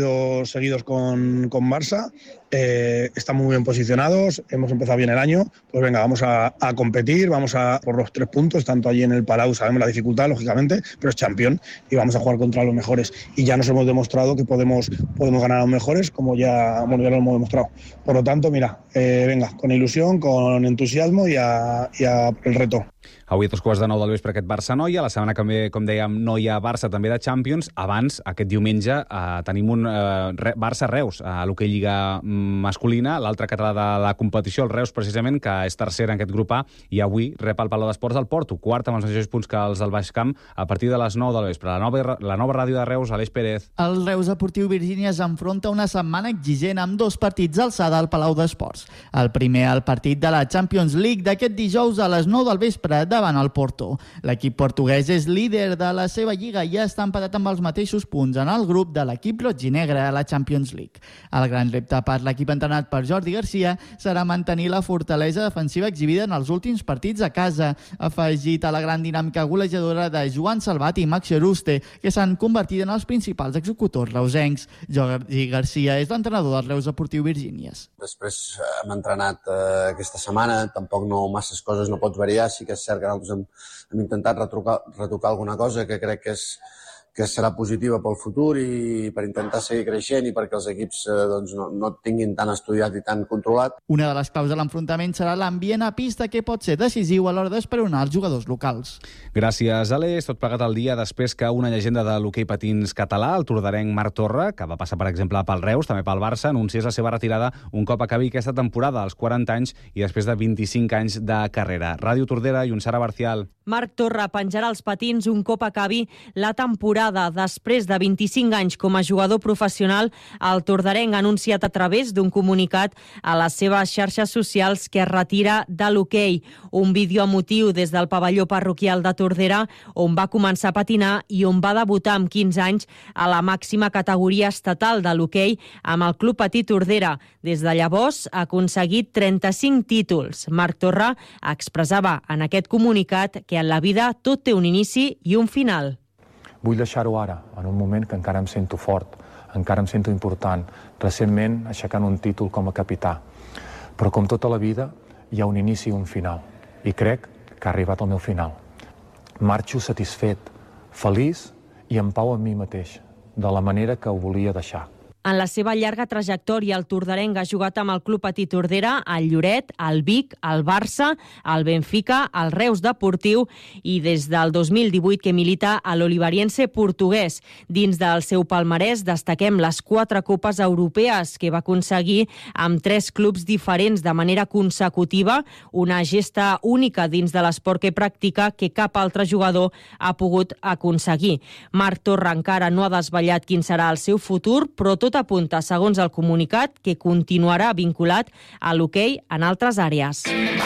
seguidos con Barça, están muy bien posicionados, hemos empezado bien el año, pues venga, vamos a competir, vamos a por los 3 puntos, tanto allí en el Palau, sabemos la dificultad, lógicamente, pero es Champions y vamos a jugar contra los mejores. Y ya nos hemos demostrado que podemos ganar a los mejores, como ya lo hemos demostrado. Por lo tanto, mira, venga, con ilusión, con entusiasmo y a el reto. Avui a 2:15 del vespre aquest Barça-Noia. La setmana que ve, com dèiem, Noia-Barça també de Champions. Abans, aquest diumenge, tenim un Barça-Reus a l'hoquei Lliga masculina, l'altre català de la competició, el Reus, precisament, que és tercer en aquest grup A, i avui rep al Palau d'Esports el Porto, quart amb els mateixos punts que els del Baix Camp, a partir de les 9 del vespre. La nova ràdio de Reus, Aleix Pérez. El Reus Deportiu Virgínia s'enfronta una setmana exigent amb 2 partits d'alçada al Palau d'Esports. El primer, el partit de la Champions League d'aquest dijous a les 9 del vespre davant el Porto. L'equip portuguès és líder de la seva lliga i està empatat amb els mateixos punts en el grup de l'equip roig i negre a la Champions League. El gran repte per l'equip entrenat per Jordi Garcia serà mantenir la fortalesa defensiva exhibida en els últims partits a casa, afegit a la gran dinàmica golejadora de Joan Salvat i Max Cheruste, que s'han convertit en els principals executors reusencs. Jordi Garcia és l'entrenador del Reus Deportiu Virgínies. Després hem entrenat aquesta setmana, tampoc no masses coses no pots variar, sí que és cert que nosaltres hem intentat retocar alguna cosa que crec que serà positiva pel futur i per intentar seguir creixent i perquè els equips no tinguin tan estudiat i tan controlat. Una de les claus de l'enfrontament serà l'ambient a pista, que pot ser decisiu a l'hora d'esperonar els jugadors locals. Gràcies, Aleix. Tot plegat el dia després que una llegenda de l'hoquei patins català, el tordarenc Marc Torra, que va passar, per exemple, pel Reus, també pel Barça, anunciés la seva retirada un cop acabi aquesta temporada, als 40 anys i després de 25 anys de carrera. Ràdio Tordera i un Sara Barcial. Marc Torra penjarà els patins un cop acabi la temporada. Després de 25 anys com a jugador professional, el tordarenc ha anunciat a través d'un comunicat a les seves xarxes socials que es retira de l'hoquei. Un vídeo emotiu des del pavelló parroquial de Tordera, on va començar a patinar i on va debutar amb 15 anys a la màxima categoria estatal de l'hoquei amb el Club Patí Tordera. Des de llavors ha aconseguit 35 títols. Marc Torra expressava en aquest comunicat que en la vida tot té un inici i un final. Vull deixar-ho ara, en un moment que encara em sento fort, encara em sento important, recentment aixecant un títol com a capità. Però com tota la vida, hi ha un inici i un final, i crec que ha arribat el meu final. Marxo satisfet, feliç i en pau amb mi mateix, de la manera que ho volia deixar. En la seva llarga trajectòria, el tordarenc ha jugat amb el Club Patí Tordera, el Lloret, el Vic, el Barça, el Benfica, el Reus Deportiu i des del 2018 que milita a l'Olivariense portuguès. Dins del seu palmarès destaquem les 4 copes europees que va aconseguir amb 3 clubs diferents de manera consecutiva, una gesta única dins de l'esport que practica que cap altre jugador ha pogut aconseguir. Marc Torra encara no ha desvetllat quin serà el seu futur, però tot apunta, segons el comunicat, que continuarà vinculat a l'hoquei en altres àrees.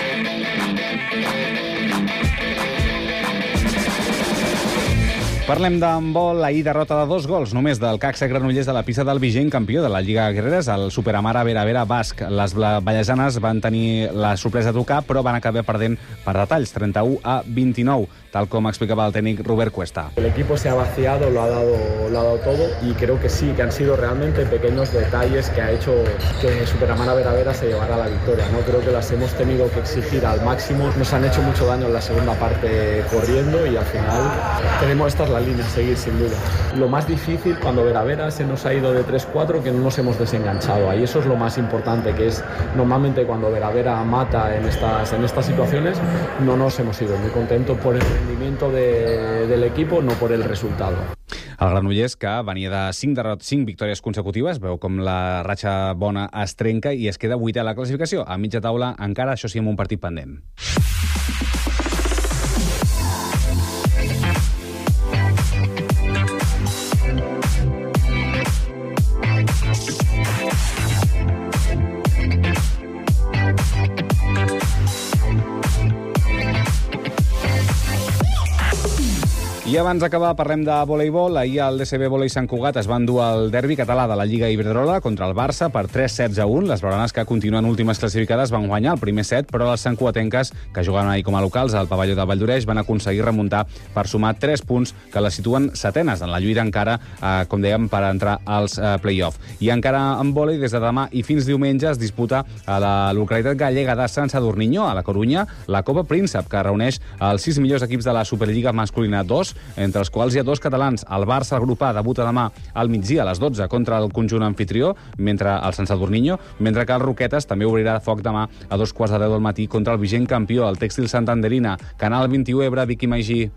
Parlem d'handbol. Ahir derrota de 2 gols només del CAC Granollers de la pista del vigent campió de la Lliga Guerreres, el Superamara Vera Basc. Les vallesanes van tenir la sorpresa de tocar, però van acabar perdent per detalls, 31-29, tal com explicava el tècnic Robert Cuesta. El equipo se ha vaciado, lo ha dado todo y creo que sí, que han sido realmente pequeños detalles que ha hecho que Superamara Vera se llevara la victoria, ¿no? Creo que las hemos tenido que exigir al máximo, nos han hecho mucho daño en la segunda parte corriendo y al final tenemos esta la línea a seguir, sin duda. Lo más difícil cuando Vera se nos ha ido de 3-4, que no nos hemos desenganchado. Ahí eso es lo más importante, que es normalmente cuando Vera mata en estas situaciones, no nos hemos ido. Muy contento por el rendimiento del equipo, no por el resultado. El Granollers, que venia de 5 victòries consecutives, veu com la ratxa bona es trenca i es queda 8è a la classificació. A mitja taula encara, això sí, amb un partit pendent. I I abans d'acabar parlem de voleibol. Ahir al DCB Volei Sant Cugat es van dur el derbi català de la Lliga Iberdrola contra el Barça per 3-1. Les blaugranes, que continuen últimes classificades, van guanyar el primer set, però les santcugatenques, que jugaven ahir com a locals al pavelló de Valldoreix, van aconseguir remuntar per sumar 3 punts que les situen setenes en la lluita encara, com dèiem, per entrar als play-off. I encara en vòlei, des de demà i fins diumenge es disputa a la localitat gallega de Sant Sadurniño, a la Corunya, la Copa Príncep, que reuneix els 6 millors equips de la Superliga masculina 2, entre els quals hi ha 2 catalans. El Barça, el grup A, debuta demà al migdia a les 12 contra el conjunt anfitrió, mentre el Sant Sadurniño, mentre que el Roquetes també obrirà foc demà a 2:15 del matí contra el vigent campió, el Tèxtil Santanderina. Canal 21 Ebre, Vicky Magí.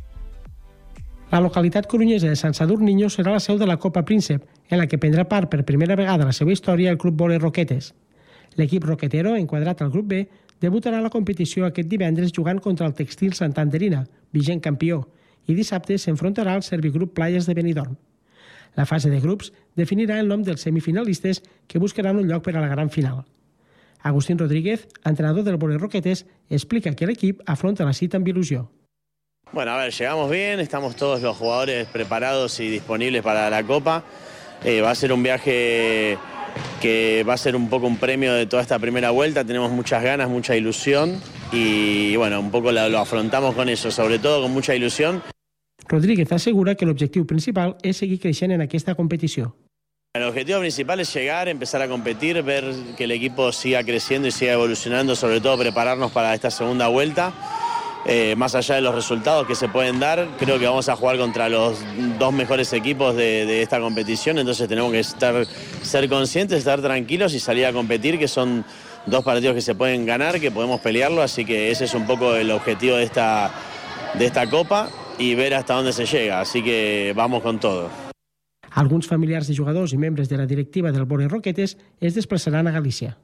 La localitat corunyesa de Sant Sadurniño serà la seu de la Copa Príncep, en la que prendrà part per primera vegada a la seva història el Club Volei Roquetes. L'equip roquetero, enquadrat al grup B, debutarà a la competició aquest divendres jugant contra el Tèxtil Santanderina, vigent campió, i dissabte s'enfrontarà al Servigrup Playas de Benidorm. La fase de grups definirà el nom dels semifinalistes que buscaran un lloc per a la gran final. Agustín Rodríguez, entrenador del Volei Roquetes, explica que l'equip afronta la cita amb il·lusió. Bueno, a ver, llegamos bien, estamos todos los jugadores preparados y disponibles para la Copa. Va a ser un viaje que va a ser un poco un premio de toda esta primera vuelta. Tenemos muchas ganas, mucha ilusión y bueno, un poco lo afrontamos con eso, sobre todo con mucha ilusión. Rodríguez asegura que l'objectiu principal és seguir creixent en aquesta competició. El objetivo principal es llegar, empezar a competir, ver que el equipo siga creciendo y siga evolucionando, sobre todo prepararnos para esta segunda vuelta. Más allá de los resultados que se pueden dar, creo que vamos a jugar contra los 2 mejores equipos de esta competición, entonces tenemos que ser conscientes, estar tranquilos y salir a competir, que son 2 partidos que se pueden ganar, que podemos pelearlo, así que ese es un poco el objetivo de esta Copa y ver hasta dónde se llega, así que vamos con todo. Alguns familiars de jugadors i membres de la directiva del Volei Roquetes es desplaçaran a Galícia.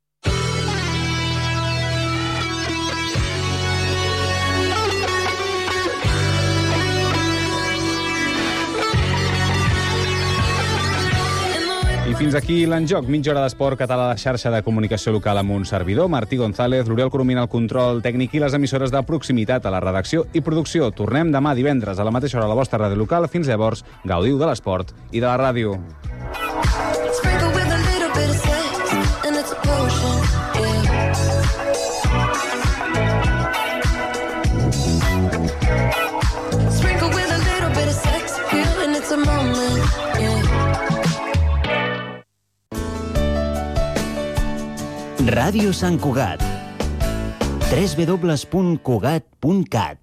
I fins aquí l'enjoc. Mitja hora d'esport català a la xarxa de comunicació local amb un servidor, Martí González, l'Oriol Coromina al control tècnic i les emissores de proximitat a la redacció i producció. Tornem demà divendres a la mateixa hora a la vostra ràdio local. Fins llavors, gaudiu de l'esport i de la ràdio. Ràdio Sant Cugat. www.cugat.cat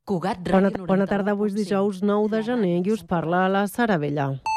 Bona tarda, avui és dijous 9 de gener i us parla la Sara Vella.